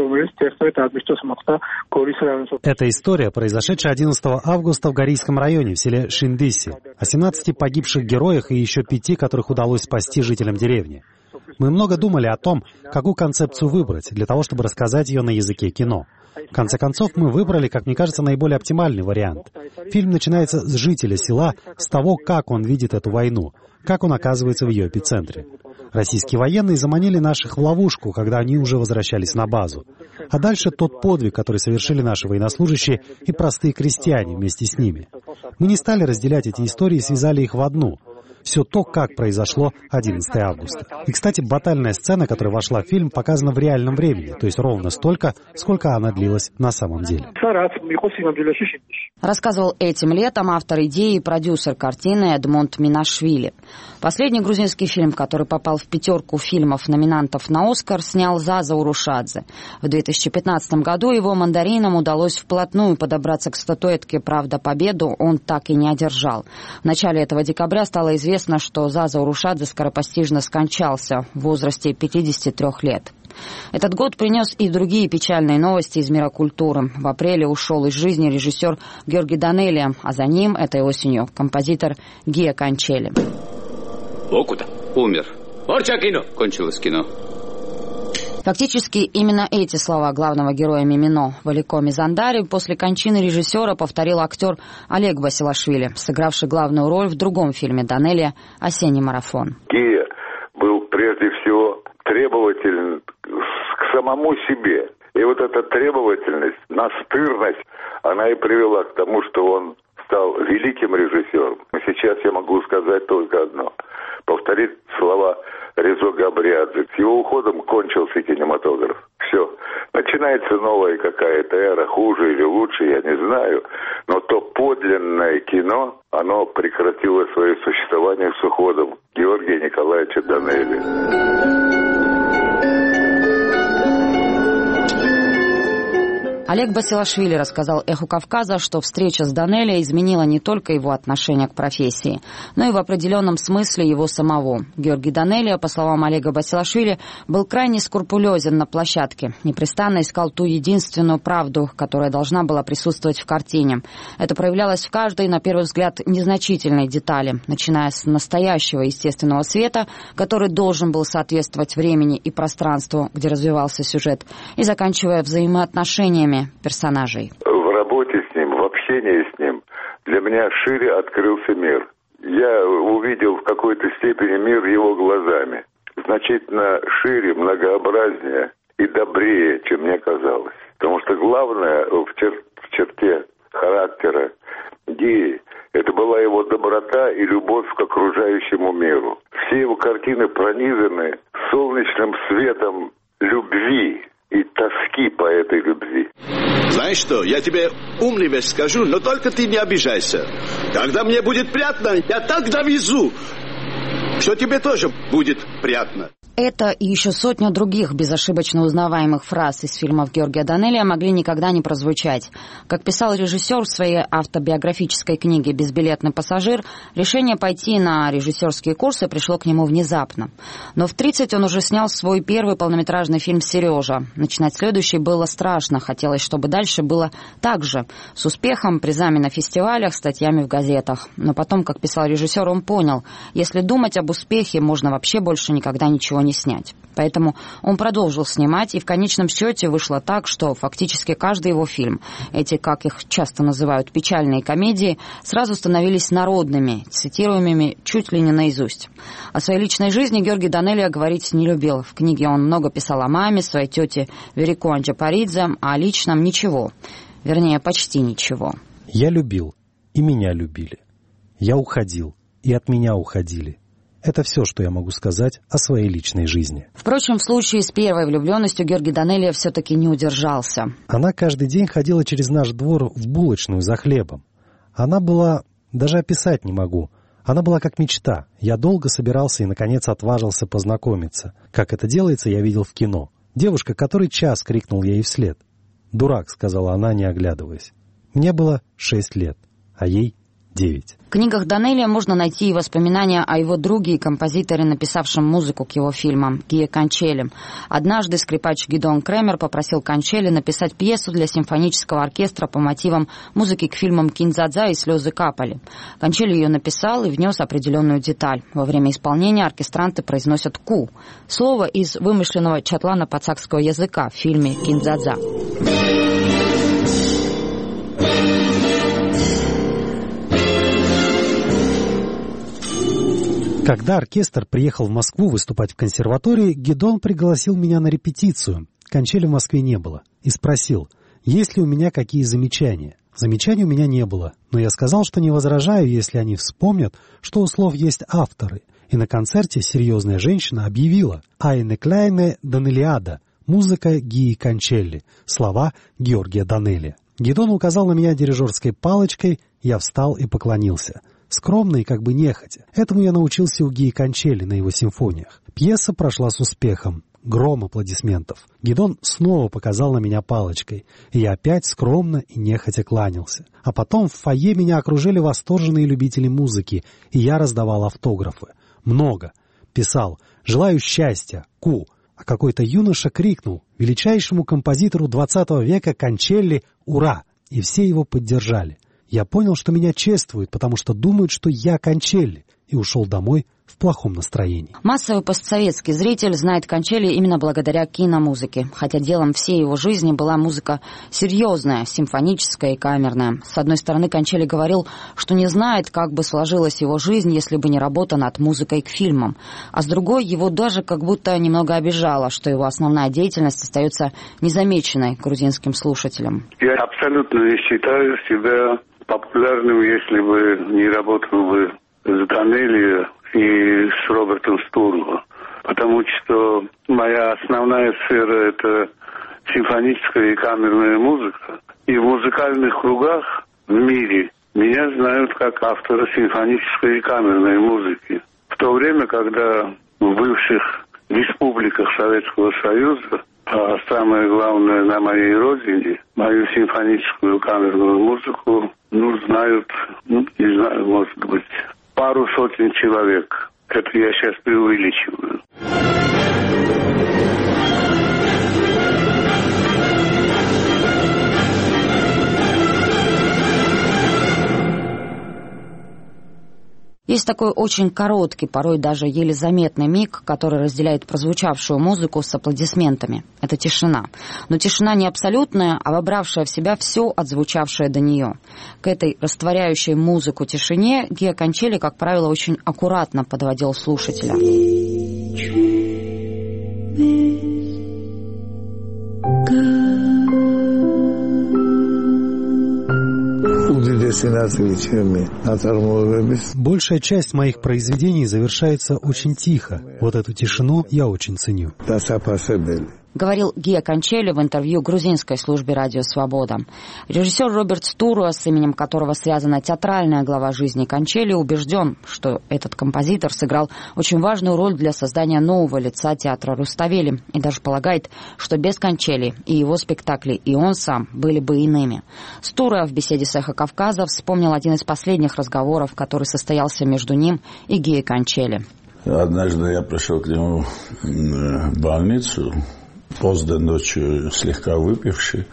Это история, произошедшая 11 августа в Горийском районе в селе Шиндиси, о 17 погибших героях и еще 5, которых удалось спасти жителям деревни. Мы много думали о том, какую концепцию выбрать для того, чтобы рассказать ее на языке кино. В конце концов, мы выбрали, как мне кажется, наиболее оптимальный вариант. Фильм начинается с жителя села, с того, как он видит эту войну, как он оказывается в ее эпицентре. Российские военные заманили наших в ловушку, когда они уже возвращались на базу. А дальше тот подвиг, который совершили наши военнослужащие и простые крестьяне вместе с ними. Мы не стали разделять эти истории и связали их в одну. Все то, как произошло 11 августа. И, кстати, батальная сцена, которая вошла в фильм, показана в реальном времени, то есть ровно столько, сколько она длилась на самом деле. Рассказывал этим летом автор идеи и продюсер картины Эдмонд Минашвили. Последний грузинский фильм, который попал в 5 фильмов номинантов на «Оскар», снял Заза Урушадзе. В 2015 году его «Мандаринам» удалось вплотную подобраться к статуэтке, правда, победу он так и не одержал. В начале этого декабря стало известно, что Заза Урушадзе скоропостижно скончался в возрасте 53 лет. Этот год принес и другие печальные новости из мира культуры. В апреле ушел из жизни режиссер Георги Данелия, а за ним этой осенью композитор Гиа Кончели. Окуда умер. Орча кино. Кончилось кино. Фактически именно эти слова главного героя «Мимино» Валико Мизандари после кончины режиссера повторил актер Олег Басилашвили, сыгравший главную роль в другом фильме Данелия «Осенний марафон». Гия был прежде всего требователен к самому себе. И вот эта требовательность, настырность, она и привела к тому, что он стал великим режиссером. Сейчас я могу сказать только одно. Повторить слова Резо Габриадзе. С его уходом кончился кинематограф. Все. Начинается новая какая-то эра, хуже или лучше, я не знаю. Но то подлинное кино, оно прекратило свое существование с уходом Георгия Николаевича Данелия. Олег Басилашвили рассказал «Эху Кавказа», что встреча с Данелия изменила не только его отношение к профессии, но и в определенном смысле его самого. Георгий Данелия, по словам Олега Басилашвили, был крайне скрупулезен на площадке, непрестанно искал ту единственную правду, которая должна была присутствовать в картине. Это проявлялось в каждой, на первый взгляд, незначительной детали, начиная с настоящего естественного света, который должен был соответствовать времени и пространству, где развивался сюжет, и заканчивая взаимоотношениями персонажей. В работе с ним, в общении с ним для меня шире открылся мир. Я увидел в какой-то степени мир его глазами. Значительно шире, многообразнее и добрее, чем мне казалось. Потому что главное в черте характера Гии — это была его доброта и любовь к окружающему миру. Все его картины пронизаны солнечным светом любви и тоски по этой любви. Знаешь что, я тебе умную вещь скажу, но только ты не обижайся. Когда мне будет приятно, я так довезу, что тебе тоже будет приятно. Это и еще сотня других безошибочно узнаваемых фраз из фильмов Георгия Данелия могли никогда не прозвучать. Как писал режиссер в своей автобиографической книге «Безбилетный пассажир», решение пойти на режиссерские курсы пришло к нему внезапно. Но в 30 он уже снял свой первый полнометражный фильм «Сережа». Начинать следующий было страшно, хотелось, чтобы дальше было так же, с успехом, призами на фестивалях, статьями в газетах. Но потом, как писал режиссер, он понял, если думать об успехе, можно вообще больше никогда ничего не снять. Поэтому он продолжил снимать, и в конечном счете вышло так, что фактически каждый его фильм, эти, как их часто называют, печальные комедии, сразу становились народными, цитируемыми чуть ли не наизусть. О своей личной жизни Георгий Данелия говорить не любил. В книге он много писал о маме, своей тете Верико Анджапаридзе, а о личном ничего. Вернее, почти ничего. Я любил, и меня любили. Я уходил, и от меня уходили. Это все, что я могу сказать о своей личной жизни. Впрочем, в случае с первой влюбленностью Георгий Данелия все-таки не удержался. Она каждый день ходила через наш двор в булочную за хлебом. Она была... даже описать не могу. Она была как мечта. Я долго собирался и, наконец, отважился познакомиться. Как это делается, я видел в кино. Девушка, который час, крикнул я ей вслед. «Дурак», — сказала она, не оглядываясь. Мне было 6 лет, а ей 9. В книгах Данелия можно найти и воспоминания о его друге и композиторе, написавшем музыку к его фильмам, Гие Кончели. Однажды скрипач Гидеон Кремер попросил Кончели написать пьесу для симфонического оркестра по мотивам музыки к фильмам «Киндзадза» и «Слезы капали». Кончели ее написал и внес определенную деталь. Во время исполнения оркестранты произносят «ку» — слово из вымышленного чатлано-пацакского языка в фильме «Киндзадза». Когда оркестр приехал в Москву выступать в консерватории, Гидеон пригласил меня на репетицию. Кончели в Москве не было. И спросил, есть ли у меня какие замечания. Замечаний у меня не было, но я сказал, что не возражаю, если они вспомнят, что у слов есть авторы. И на концерте серьезная женщина объявила «Айне Кляйне Данелиада», музыка Гии Кончели, слова Георгия Данелия. Гидеон указал на меня дирижерской палочкой, я встал и поклонился. Скромно и как бы нехотя. Этому я научился у Гии Кончели на его симфониях. Пьеса прошла с успехом. Гром аплодисментов. Гидеон снова показал на меня палочкой, и я опять скромно и нехотя кланялся. А потом в фойе меня окружили восторженные любители музыки, и я раздавал автографы. Много. Писал «Желаю счастья, Ку». а какой-то юноша крикнул величайшему композитору 20 века Кончелли «Ура!», и все его поддержали. Я понял, что меня чествуют, потому что думают, что я Кончелли, и ушел домой в плохом настроении. Массовый постсоветский зритель знает Кончелли именно благодаря киномузыке, хотя делом всей его жизни была музыка серьезная, симфоническая и камерная. С одной стороны, Кончелли говорил, что не знает, как бы сложилась его жизнь, если бы не работа над музыкой к фильмам. А с другой, его даже как будто немного обижало, что его основная деятельность остается незамеченной грузинским слушателям. Я абсолютно не считаю себя популярным, если бы не работал бы с Данелио и с Робертом Стурло, потому что моя основная сфера — это симфоническая и камерная музыка. И в музыкальных кругах в мире меня знают как автора симфонической и камерной музыки. В то время, когда в бывших республиках Советского Союза, а самое главное на моей родине, мою симфоническую камерную музыку, знают, не знаю, может быть, пару сотен человек. Это я сейчас преувеличиваю. Есть такой очень короткий, порой даже еле заметный миг, который разделяет прозвучавшую музыку с аплодисментами. Это тишина. Но тишина не абсолютная, а вобравшая в себя все отзвучавшее до нее. К этой растворяющей музыку тишине Гио Кончелли, как правило, очень аккуратно подводил слушателя. Большая часть моих произведений завершается очень тихо. Вот эту тишину я очень ценю. Говорил Гио Кончелли в интервью грузинской службе «Радио Свобода». Режиссер Роберт Стурло, с именем которого связана театральная глава жизни Кончелли, убежден, что этот композитор сыграл очень важную роль для создания нового лица театра Руставели, и даже полагает, что без Кончелли и его спектакли, и он сам были бы иными. Стурло в беседе с «Эхо Кавказа» вспомнил один из последних разговоров, который состоялся между ним и Гио Кончелли. Однажды я пришел к нему в больницу, поздно ночью, слегка выпивший.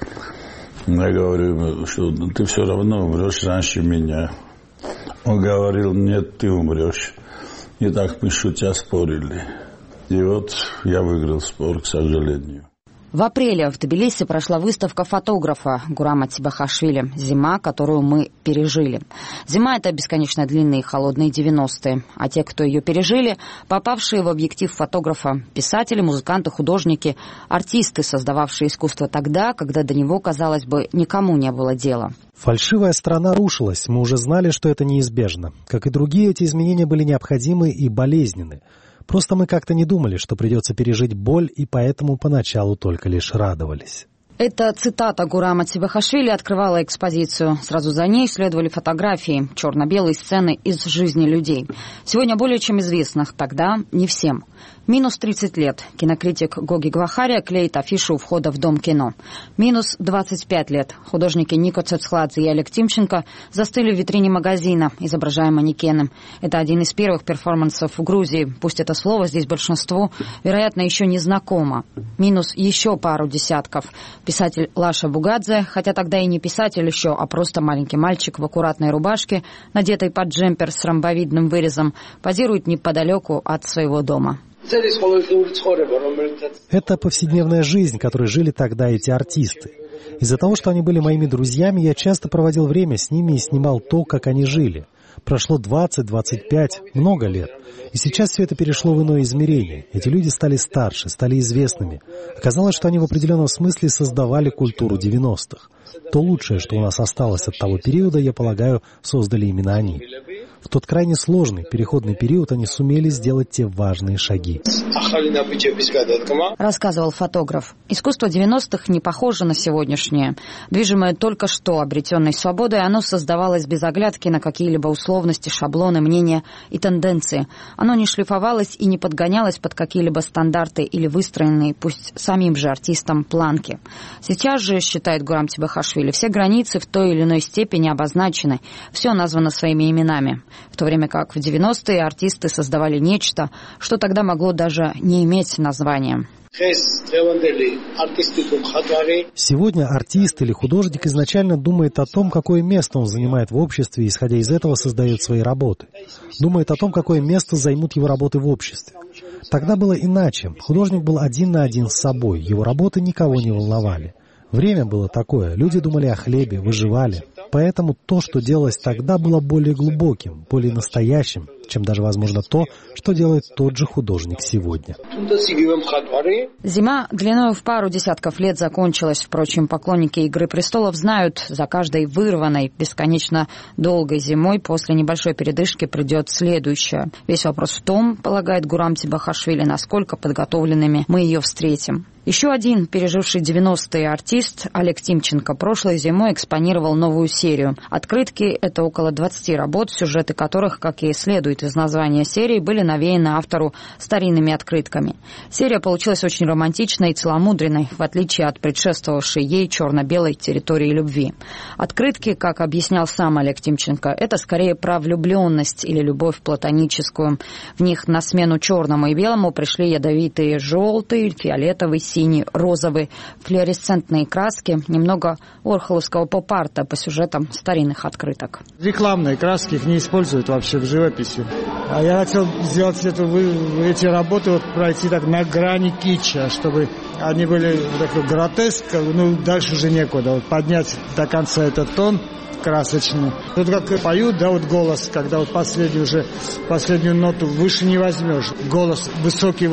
Я говорю ему, что ты все равно умрешь раньше меня. Он говорил, нет, ты умрешь. И так мы шутя спорили. И вот я выиграл спор, к сожалению. В апреле в Тбилиси прошла выставка фотографа Гурама Тибахашвили «Зима, которую мы пережили». Зима — это бесконечно длинные холодные 90-е, а те, кто ее пережили, попавшие в объектив фотографа, писатели, музыканты, художники, артисты, создававшие искусство тогда, когда до него, казалось бы, никому не было дела. Фальшивая страна рушилась, мы уже знали, что это неизбежно. Как и другие, эти изменения были необходимы и болезненны. Просто мы как-то не думали, что придется пережить боль, и поэтому поначалу только лишь радовались. Эта цитата Гурама Тибахашвили открывала экспозицию. Сразу за ней следовали фотографии, черно-белые сцены из жизни людей. Сегодня более чем известных, тогда не всем. Минус 30 лет. Кинокритик Гоги Гвахария клеит афишу у входа в Дом кино. Минус 25 лет. Художники Нико Цецхладзе и Олег Тимченко застыли в витрине магазина, изображая манекены. Это один из первых перформансов в Грузии. Пусть это слово здесь большинству, вероятно, еще не знакомо. Минус еще пару десятков. Писатель Лаша Бугадзе, хотя тогда и не писатель еще, а просто маленький мальчик в аккуратной рубашке, надетой под джемпер с ромбовидным вырезом, позирует неподалеку от своего дома. Это повседневная жизнь, которой жили тогда эти артисты. Из-за того, что они были моими друзьями, я часто проводил время с ними и снимал то, как они жили. Прошло 20, 25, много лет. И сейчас все это перешло в иное измерение. Эти люди стали старше, стали известными. Оказалось, что они в определенном смысле создавали культуру 90-х. То лучшее, что у нас осталось от того периода, я полагаю, создали именно они. В тот крайне сложный переходный период они сумели сделать те важные шаги. Рассказывал фотограф. Искусство 90-х не похоже на сегодняшнее. Движимое только что обретенной свободой, оно создавалось без оглядки на какие-либо условности, шаблоны, мнения и тенденции. Оно не шлифовалось и не подгонялось под какие-либо стандарты или выстроенные, пусть самим же артистам, планки. Сейчас же, считает Гурам Тибахашвили, все границы в той или иной степени обозначены, все названо своими именами. В то время как в 90-е артисты создавали нечто, что тогда могло даже не иметь названия. Сегодня артист или художник изначально думает о том, какое место он занимает в обществе, и, исходя из этого, создает свои работы. Думает о том, какое место займут его работы в обществе. Тогда было иначе. Художник был один на один с собой, его работы никого не волновали. Время было такое, люди думали о хлебе, выживали. Поэтому то, что делалось тогда, было более глубоким, более настоящим, чем даже, возможно, то, что делает тот же художник сегодня. Зима длиной в пару десятков лет закончилась. Впрочем, поклонники «Игры престолов» знают, за каждой вырванной, бесконечно долгой зимой после небольшой передышки придет следующая. Весь вопрос в том, полагает Гурам Тибахашвили, насколько подготовленными мы ее встретим. Еще один переживший 90-е артист Олег Тимченко прошлой зимой экспонировал новую серию. Открытки — это около 20 работ, сюжеты которых, как и следует из названия серии, были навеяны автору старинными открытками. Серия получилась очень романтичной и целомудренной, в отличие от предшествовавшей ей черно-белой «Территории любви». Открытки, как объяснял сам Олег Тимченко, это скорее про влюбленность или любовь платоническую. В них на смену черному и белому пришли ядовитые желтый, фиолетовый, синий, розовый, флуоресцентные краски, немного орхоловского поп-арта по сюжетам старинных открыток. Рекламные краски их не используют вообще в живописи. А я хотел сделать эти работы пройти так на грани китча, чтобы они были такой гротеск, дальше уже некуда. Поднять до конца этот тон красочный. Тут как поют, голос, когда последнюю ноту выше не возьмешь. Голос высокий.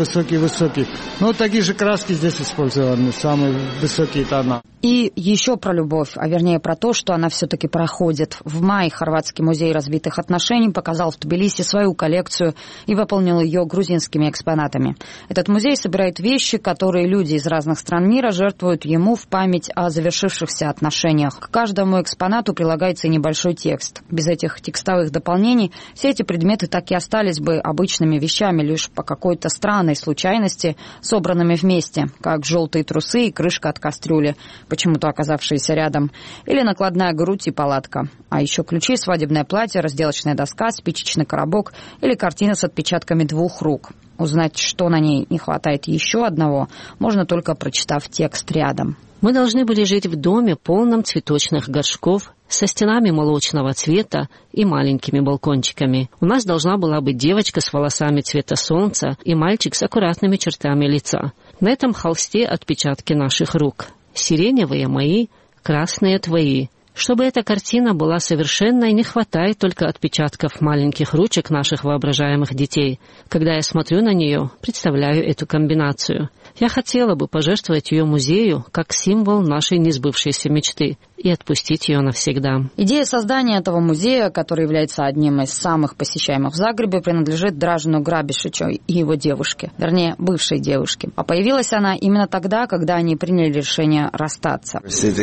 Такие же краски здесь использованы, самые высокие тона. И еще про любовь, а вернее про то, что она все-таки проходит. В мае Хорватский музей развитых отношений показал в Тбилиси свою коллекцию и выполнил ее грузинскими экспонатами. Этот музей собирает вещи, которые люди из разных стран мира жертвуют ему в память о завершившихся отношениях. К каждому экспонату прилагается небольшой текст. Без этих текстовых дополнений все эти предметы так и остались бы обычными вещами, лишь по какой-то странной случайности, собранными вместе, как желтые трусы и крышка от кастрюли, почему-то оказавшиеся рядом, или накладная грудь и палатка. А еще ключи, свадебное платье, разделочная доска, спичечный коробок или картина с отпечатками 2 рук. Узнать, что на ней не хватает еще одного, можно только прочитав текст рядом. Мы должны были жить в доме, полном цветочных горшков, со стенами молочного цвета и маленькими балкончиками. У нас должна была быть девочка с волосами цвета солнца и мальчик с аккуратными чертами лица. На этом холсте отпечатки наших рук. Сиреневые мои, красные твои. Чтобы эта картина была совершенной, не хватает только отпечатков маленьких ручек наших воображаемых детей. Когда я смотрю на нее, представляю эту комбинацию. Я хотела бы пожертвовать ее музею как символ нашей несбывшейся мечты и отпустить ее навсегда. Идея создания этого музея, который является одним из самых посещаемых в Загребе, принадлежит Дражину Грабишичу и его девушке, вернее, бывшей девушке. А появилась она именно тогда, когда они приняли решение расстаться.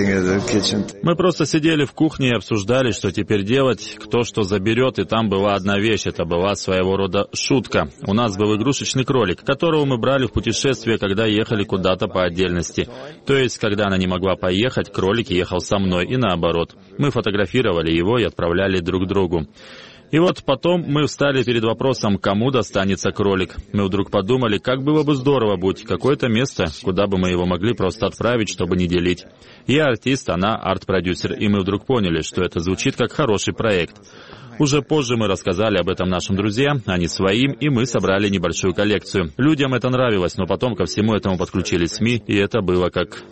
Мы просто сидели в кухне и обсуждали, что теперь делать, кто что заберет, и там была одна вещь, это была своего рода шутка. У нас был игрушечный кролик, которого мы брали в путешествие, когда ехали куда-то по отдельности. То есть, когда она не могла поехать, кролик ехал со мной, и наоборот. Мы фотографировали его и отправляли друг другу. И вот потом мы встали перед вопросом, кому достанется кролик. Мы вдруг подумали, как было бы здорово будь какое-то место, куда бы мы его могли просто отправить, чтобы не делить. Я артист, она арт-продюсер, и мы вдруг поняли, что это звучит как хороший проект. Уже позже мы рассказали об этом нашим друзьям, они своим, и мы собрали небольшую коллекцию. Людям это нравилось, но потом ко всему этому подключились СМИ, и это было как...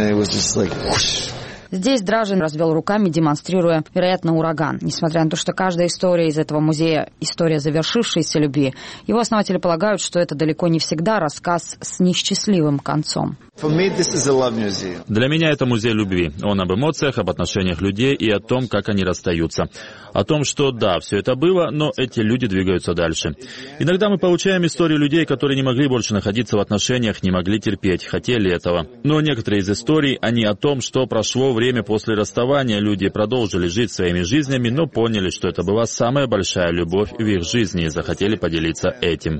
Здесь Дражин развел руками, демонстрируя, вероятно, ураган. Несмотря на то, что каждая история из этого музея – история завершившейся любви, его основатели полагают, что это далеко не всегда рассказ с несчастливым концом. Для меня это музей любви. Он об эмоциях, об отношениях людей и о том, как они расстаются. О том, что да, все это было, но эти люди двигаются дальше. Иногда мы получаем истории людей, которые не могли больше находиться в отношениях, не могли терпеть, хотели этого. Но некоторые из историй, они о том, что прошло время после расставания люди продолжили жить своими жизнями, но поняли, что это была самая большая любовь в их жизни и захотели поделиться этим.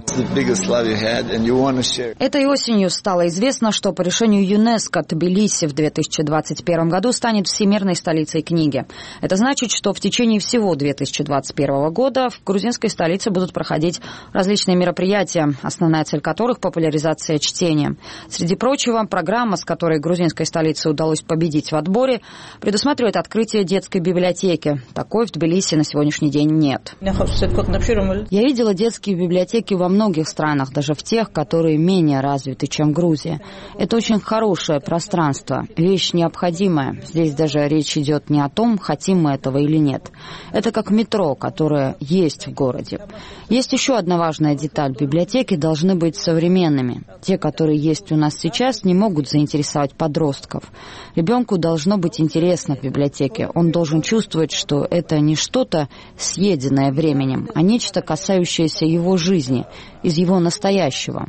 Этой осенью стало известно, что по решению ЮНЕСКО Тбилиси в 2021 году станет всемирной столицей книги. Это значит, что в течение всего 2021 года в грузинской столице будут проходить различные мероприятия, основная цель которых – популяризация чтения. Среди прочего, программа, с которой грузинской столице удалось победить в отборе, предусматривает открытие детской библиотеки. Такой в Тбилиси на сегодняшний день нет. Я видела детские библиотеки во многих странах, даже в тех, которые менее развиты, чем Грузия. Это очень хорошее пространство, вещь необходимая. Здесь даже речь идет не о том, хотим мы этого или нет. Это как метро, которое есть в городе. Есть еще одна важная деталь. Библиотеки должны быть современными. Те, которые есть у нас сейчас, не могут заинтересовать подростков. Ребенку должно быть интересно в библиотеке. Он должен чувствовать, что это не что-то съеденное временем, а нечто, касающееся его жизни, из его настоящего.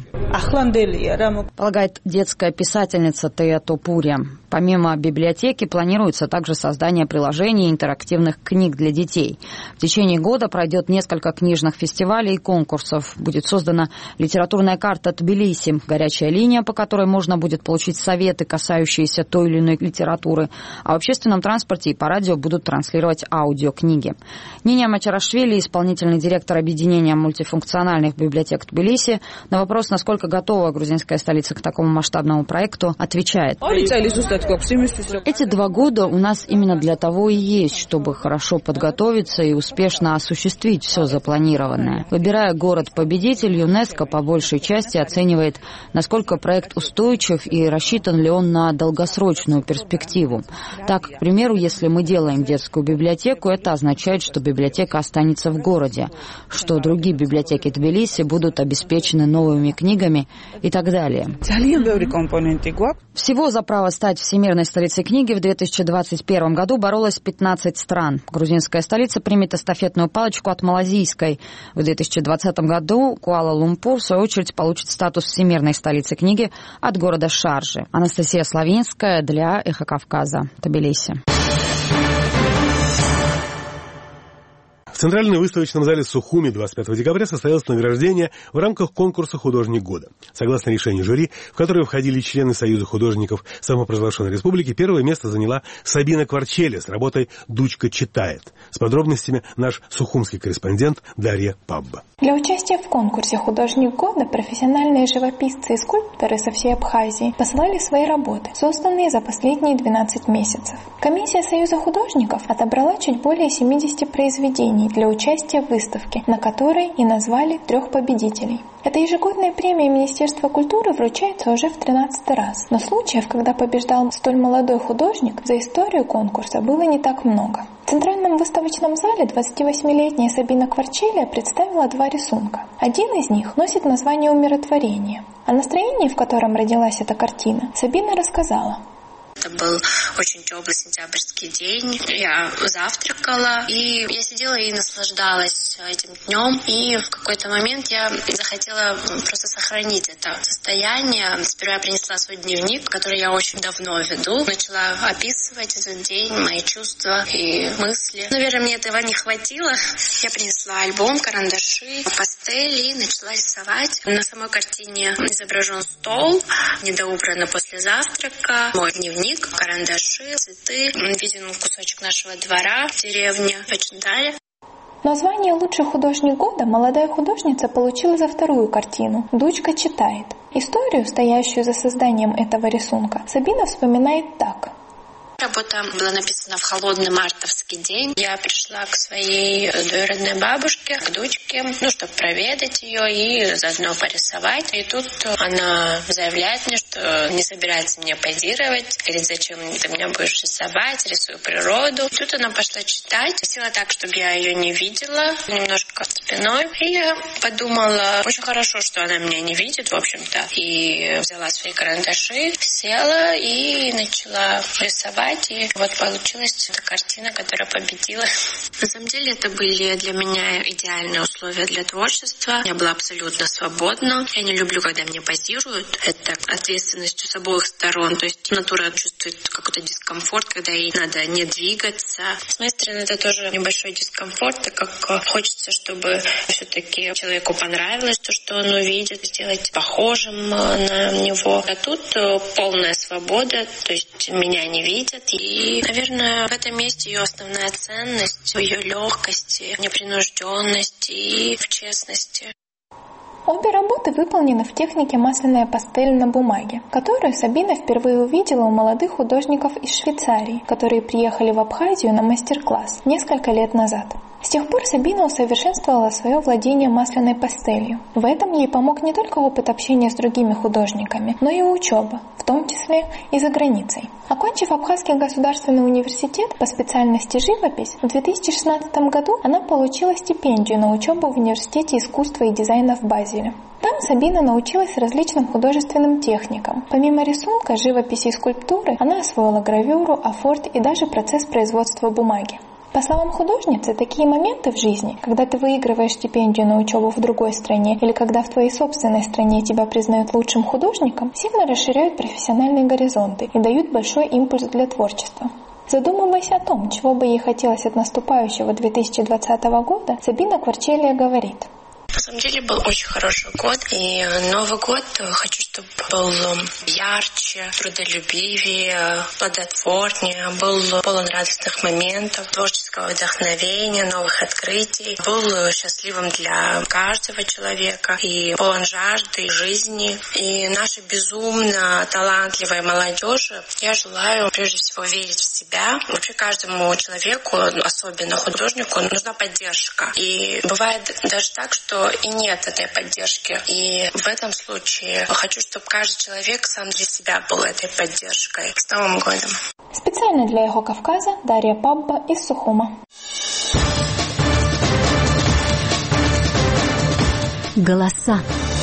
Полагает детская писательница Тея Топурия. Помимо библиотеки планируется также создание приложений и интерактивных книг для детей. В течение года пройдет несколько книжных фестивалей и конкурсов. Будет создана литературная карта Тбилиси, горячая линия, по которой можно будет получить советы, касающиеся той или иной литературы. А в общественном транспорте и по радио будут транслировать аудиокниги. Ниня Мачарашвили, исполнительный директор объединения мультифункциональных библиотек Тбилиси, на вопрос, насколько готова грузинская столица к такому масштабному проекту, отвечает: эти 2 года у нас именно для того и есть, чтобы хорошо подготовиться и успешно осуществить все запланированное. Выбирая город-победитель, ЮНЕСКО по большей части оценивает, насколько проект устойчив и рассчитан ли он на долгосрочную перспективу. Так, к примеру, если мы делаем детскую библиотеку, это означает, что библиотека останется в городе, что другие библиотеки Тбилиси будут обеспечены новыми книгами и так далее. Всего за право стать всемирной столицей книги в 2021 году боролось 15 стран. Грузинская столица примет эстафетную палочку от малазийской. В 2020 году Куала-Лумпур, в свою очередь, получит статус всемирной столицы книги от города Шаржи. Анастасия Славинская для «Эхо Кавказа», Тбилиси. В Центральном выставочном зале Сухуми 25 декабря состоялось награждение в рамках конкурса «Художник года». Согласно решению жюри, в которое входили члены Союза художников самопровозглашенной республики, первое место заняла Сабина Кварчели с работой «Дучка читает». С подробностями наш сухумский корреспондент Дарья Пабба. Для участия в конкурсе «Художник года» профессиональные живописцы и скульпторы со всей Абхазии посылали свои работы, созданные за последние 12 месяцев. Комиссия Союза художников отобрала чуть более 70 произведений для участия в выставке, на которой и назвали 3 победителей. Эта ежегодная премия Министерства культуры вручается уже в 13-й раз, но случаев, когда побеждал столь молодой художник, за историю конкурса было не так много. В Центральном выставочном зале 28-летняя Сабина Кварчели представила 2 рисунка. Один из них носит название «Умиротворение». О настроении, в котором родилась эта картина, Сабина рассказала. Это был очень теплый сентябрьский день. Я завтракала, и я сидела и наслаждалась этим днем. И в какой-то момент я захотела просто сохранить это состояние. Сперва я принесла свой дневник, который я очень давно веду. Начала описывать этот день, мои чувства и мысли. Наверное, мне этого не хватило. Я принесла альбом, карандаши, пастели и начала рисовать. На самой картине изображен стол, недоубрано после завтрака, мой дневник, карандаши, цветы. Виден кусочек нашего двора в деревне. Очень далее. Название «Лучший художник года» молодая художница получила за 2-ю картину «Дучка читает». Историю, стоящую за созданием этого рисунка, Сабина вспоминает так. Работа была написана в холодный мартовский день. Я пришла к своей двоюродной бабушке, к дочке, чтобы проведать ее и заодно порисовать. И тут она заявляет мне, что не собирается мне позировать. Говорит, зачем ты меня будешь рисовать, рисую природу. И тут она пошла читать. Села так, чтобы я ее не видела. Немножко спиной. И я подумала, очень хорошо, что она меня не видит, в общем-то. И взяла свои карандаши, села и начала рисовать. И вот получилась эта картина, которая победила. На самом деле это были для меня идеальные условия для творчества. Я была абсолютно свободна. Я не люблю, когда мне позируют. Это ответственностью с обоих сторон. То есть натура чувствует какой-то дискомфорт, когда ей надо не двигаться. С моей стороны, это тоже небольшой дискомфорт, так как хочется, чтобы все-таки человеку понравилось то, что он увидит, сделать похожим на него. А тут полная свобода, то есть меня не видят. И, наверное, в этом месте ее основная ценность, в ее легкости, непринужденности и в честности. Обе работы выполнены в технике масляная пастель на бумаге, которую Сабина впервые увидела у молодых художников из Швейцарии, которые приехали в Абхазию на мастер-класс несколько лет назад. С тех пор Сабина усовершенствовала свое владение масляной пастелью. В этом ей помог не только опыт общения с другими художниками, но и учеба, в том числе и за границей. Окончив Абхазский государственный университет по специальности живопись, в 2016 году она получила стипендию на учебу в Университете искусства и дизайна в Базеле. Там Сабина научилась различным художественным техникам. Помимо рисунка, живописи и скульптуры, она освоила гравюру, афорт и даже процесс производства бумаги. По словам художницы, такие моменты в жизни, когда ты выигрываешь стипендию на учебу в другой стране или когда в твоей собственной стране тебя признают лучшим художником, сильно расширяют профессиональные горизонты и дают большой импульс для творчества. Задумываясь о том, чего бы ей хотелось от наступающего 2020 года, Сабина Кварчелия говорит: На самом деле был очень хороший год, и Новый год хочу, чтобы был ярче, трудолюбивее, плодотворнее, был полон радостных моментов, творческого вдохновения, новых открытий, был счастливым для каждого человека и полон жажды жизни. И нашей безумно талантливой молодежи я желаю прежде всего верить в себя. Вообще каждому человеку, особенно художнику, нужна поддержка. И бывает даже так, что и нет этой поддержки. И в этом случае хочу, чтобы каждый человек сам для себя был этой поддержкой. С Новым годом! Специально для Эхо Кавказа Дарья Пабба из Сухума. Голоса.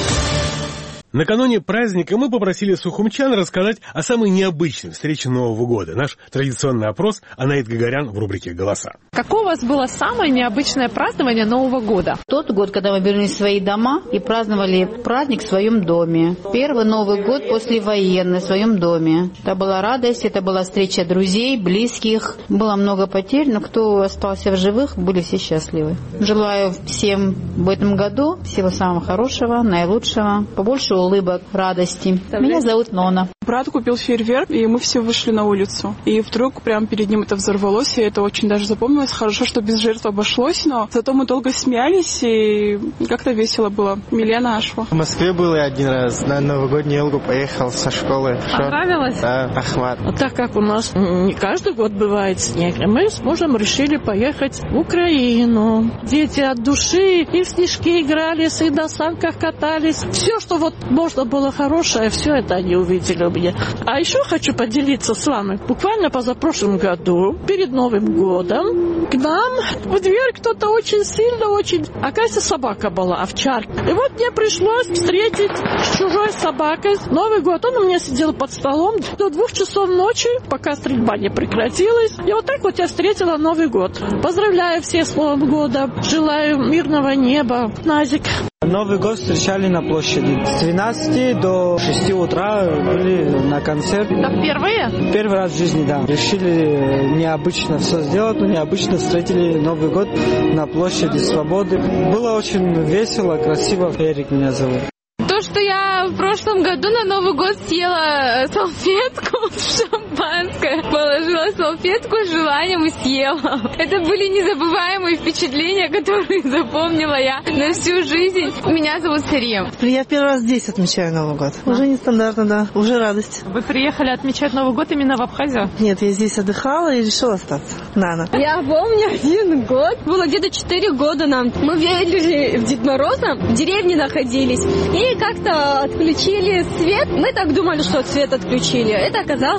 Накануне праздника мы попросили сухумчан рассказать о самой необычной встрече Нового года. Наш традиционный опрос Анаит Гагарян в рубрике «Голоса». Какое у вас было самое необычное празднование Нового года? Тот год, когда мы вернулись в свои дома и праздновали праздник в своем доме. Первый Новый год послевоенный в своем доме. Это была радость, это была встреча друзей, близких. Было много потерь, но кто остался в живых, были все счастливы. Желаю всем в этом году всего самого хорошего, наилучшего, побольше улыбок, радости. Меня зовут Нона. Брат купил фейерверк, и мы все вышли на улицу. И вдруг прямо перед ним это взорвалось, и это очень даже запомнилось. Хорошо, что без жертв обошлось, но зато мы долго смеялись, и как-то весело было. Милена Ашва. В Москве был один раз, на новогоднюю елку поехал со школы. Понравилось? Да, охват. Так как у нас не каждый год бывает снег, мы с мужем решили поехать в Украину. Дети от души и в снежки игрались, и на санках катались. Все, что вот можно было хорошее, все это они увидели у меня. А еще хочу поделиться с вами. Буквально позапрошлом году, перед Новым годом, к нам в дверь кто-то очень сильно, оказывается, собака была, овчарка. И вот мне пришлось встретить с чужой собакой Новый год. Он у меня сидел под столом до 2 часов ночи, пока стрельба не прекратилась. И вот так вот я встретила Новый год. Поздравляю всех с Новым годом. Желаю мирного неба. Назик. Новый год встречали на площади. С 12 до 6 утра были на концерт. Это впервые? Первый раз в жизни, да. Решили необычно все сделать, но необычно встретили Новый год на площади Свободы. Было очень весело, красиво. Эрик меня зовут. То, что я в прошлом году на Новый год съела салфетку шампанское, положила салфетку с желанием и съела. Это были незабываемые впечатления, которые запомнила я на всю жизнь. Меня зовут Сария. Я первый раз здесь отмечаю Новый год. Уже нестандартно, да. Уже радость. Вы приехали отмечать Новый год именно в Абхазию? Нет, я здесь отдыхала и решила остаться. Нано. Я помню один год. Было где-то 4 года нам. Мы верили в Дед Мороза, в деревне находились. И как-то отключили свет. Мы так думали, что свет отключили. Это оказалось, что Отец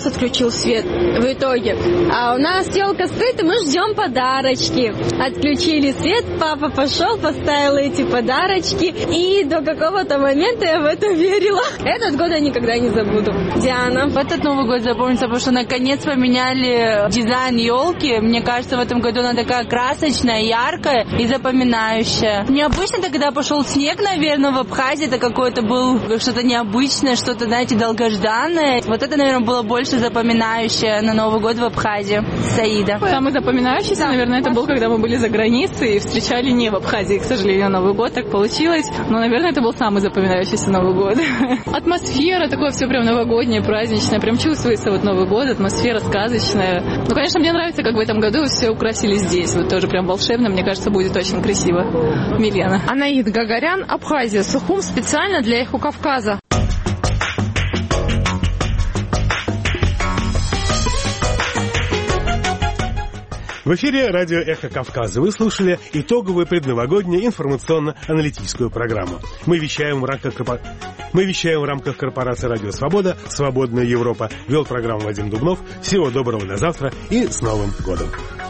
нас отключил свет в итоге. А у нас елка стоит, и мы ждем подарочки. Отключили свет, папа пошел, поставил эти подарочки, и до какого-то момента я в это верила. Этот год я никогда не забуду. Диана. Этот Новый год запомнится, потому что наконец поменяли дизайн елки. Мне кажется, в этом году она такая красочная, яркая и запоминающая. Необычно, когда пошел снег, наверное, в Абхазии, это какое-то было что-то необычное, что-то, знаете, долгожданное. Вот это, наверное, было больше запоминающее на Новый год в Абхазии. Саида. Самый запоминающийся, наверное, это был, когда мы были за границей и встречали не в Абхазии, к сожалению, Новый год. Так получилось. Но, наверное, это был самый запоминающийся Новый год. Атмосфера такое все прям новогоднее, праздничное. Прям чувствуется вот Новый год, атмосфера сказочная. Ну, конечно, мне нравится, как в этом году все украсили здесь. Вот тоже прям волшебно. Мне кажется, будет очень красиво. Милена. Анаид Гагарян, Абхазия. Сухум специально для Эхо Кавказа. В эфире радио «Эхо Кавказа». Вы слушали итоговую предновогоднюю информационно-аналитическую программу. Мы вещаем в рамках корпорации «Радио Свобода», «Свободная Европа». Вел программу Вадим Дубнов. Всего доброго до завтра и с Новым годом.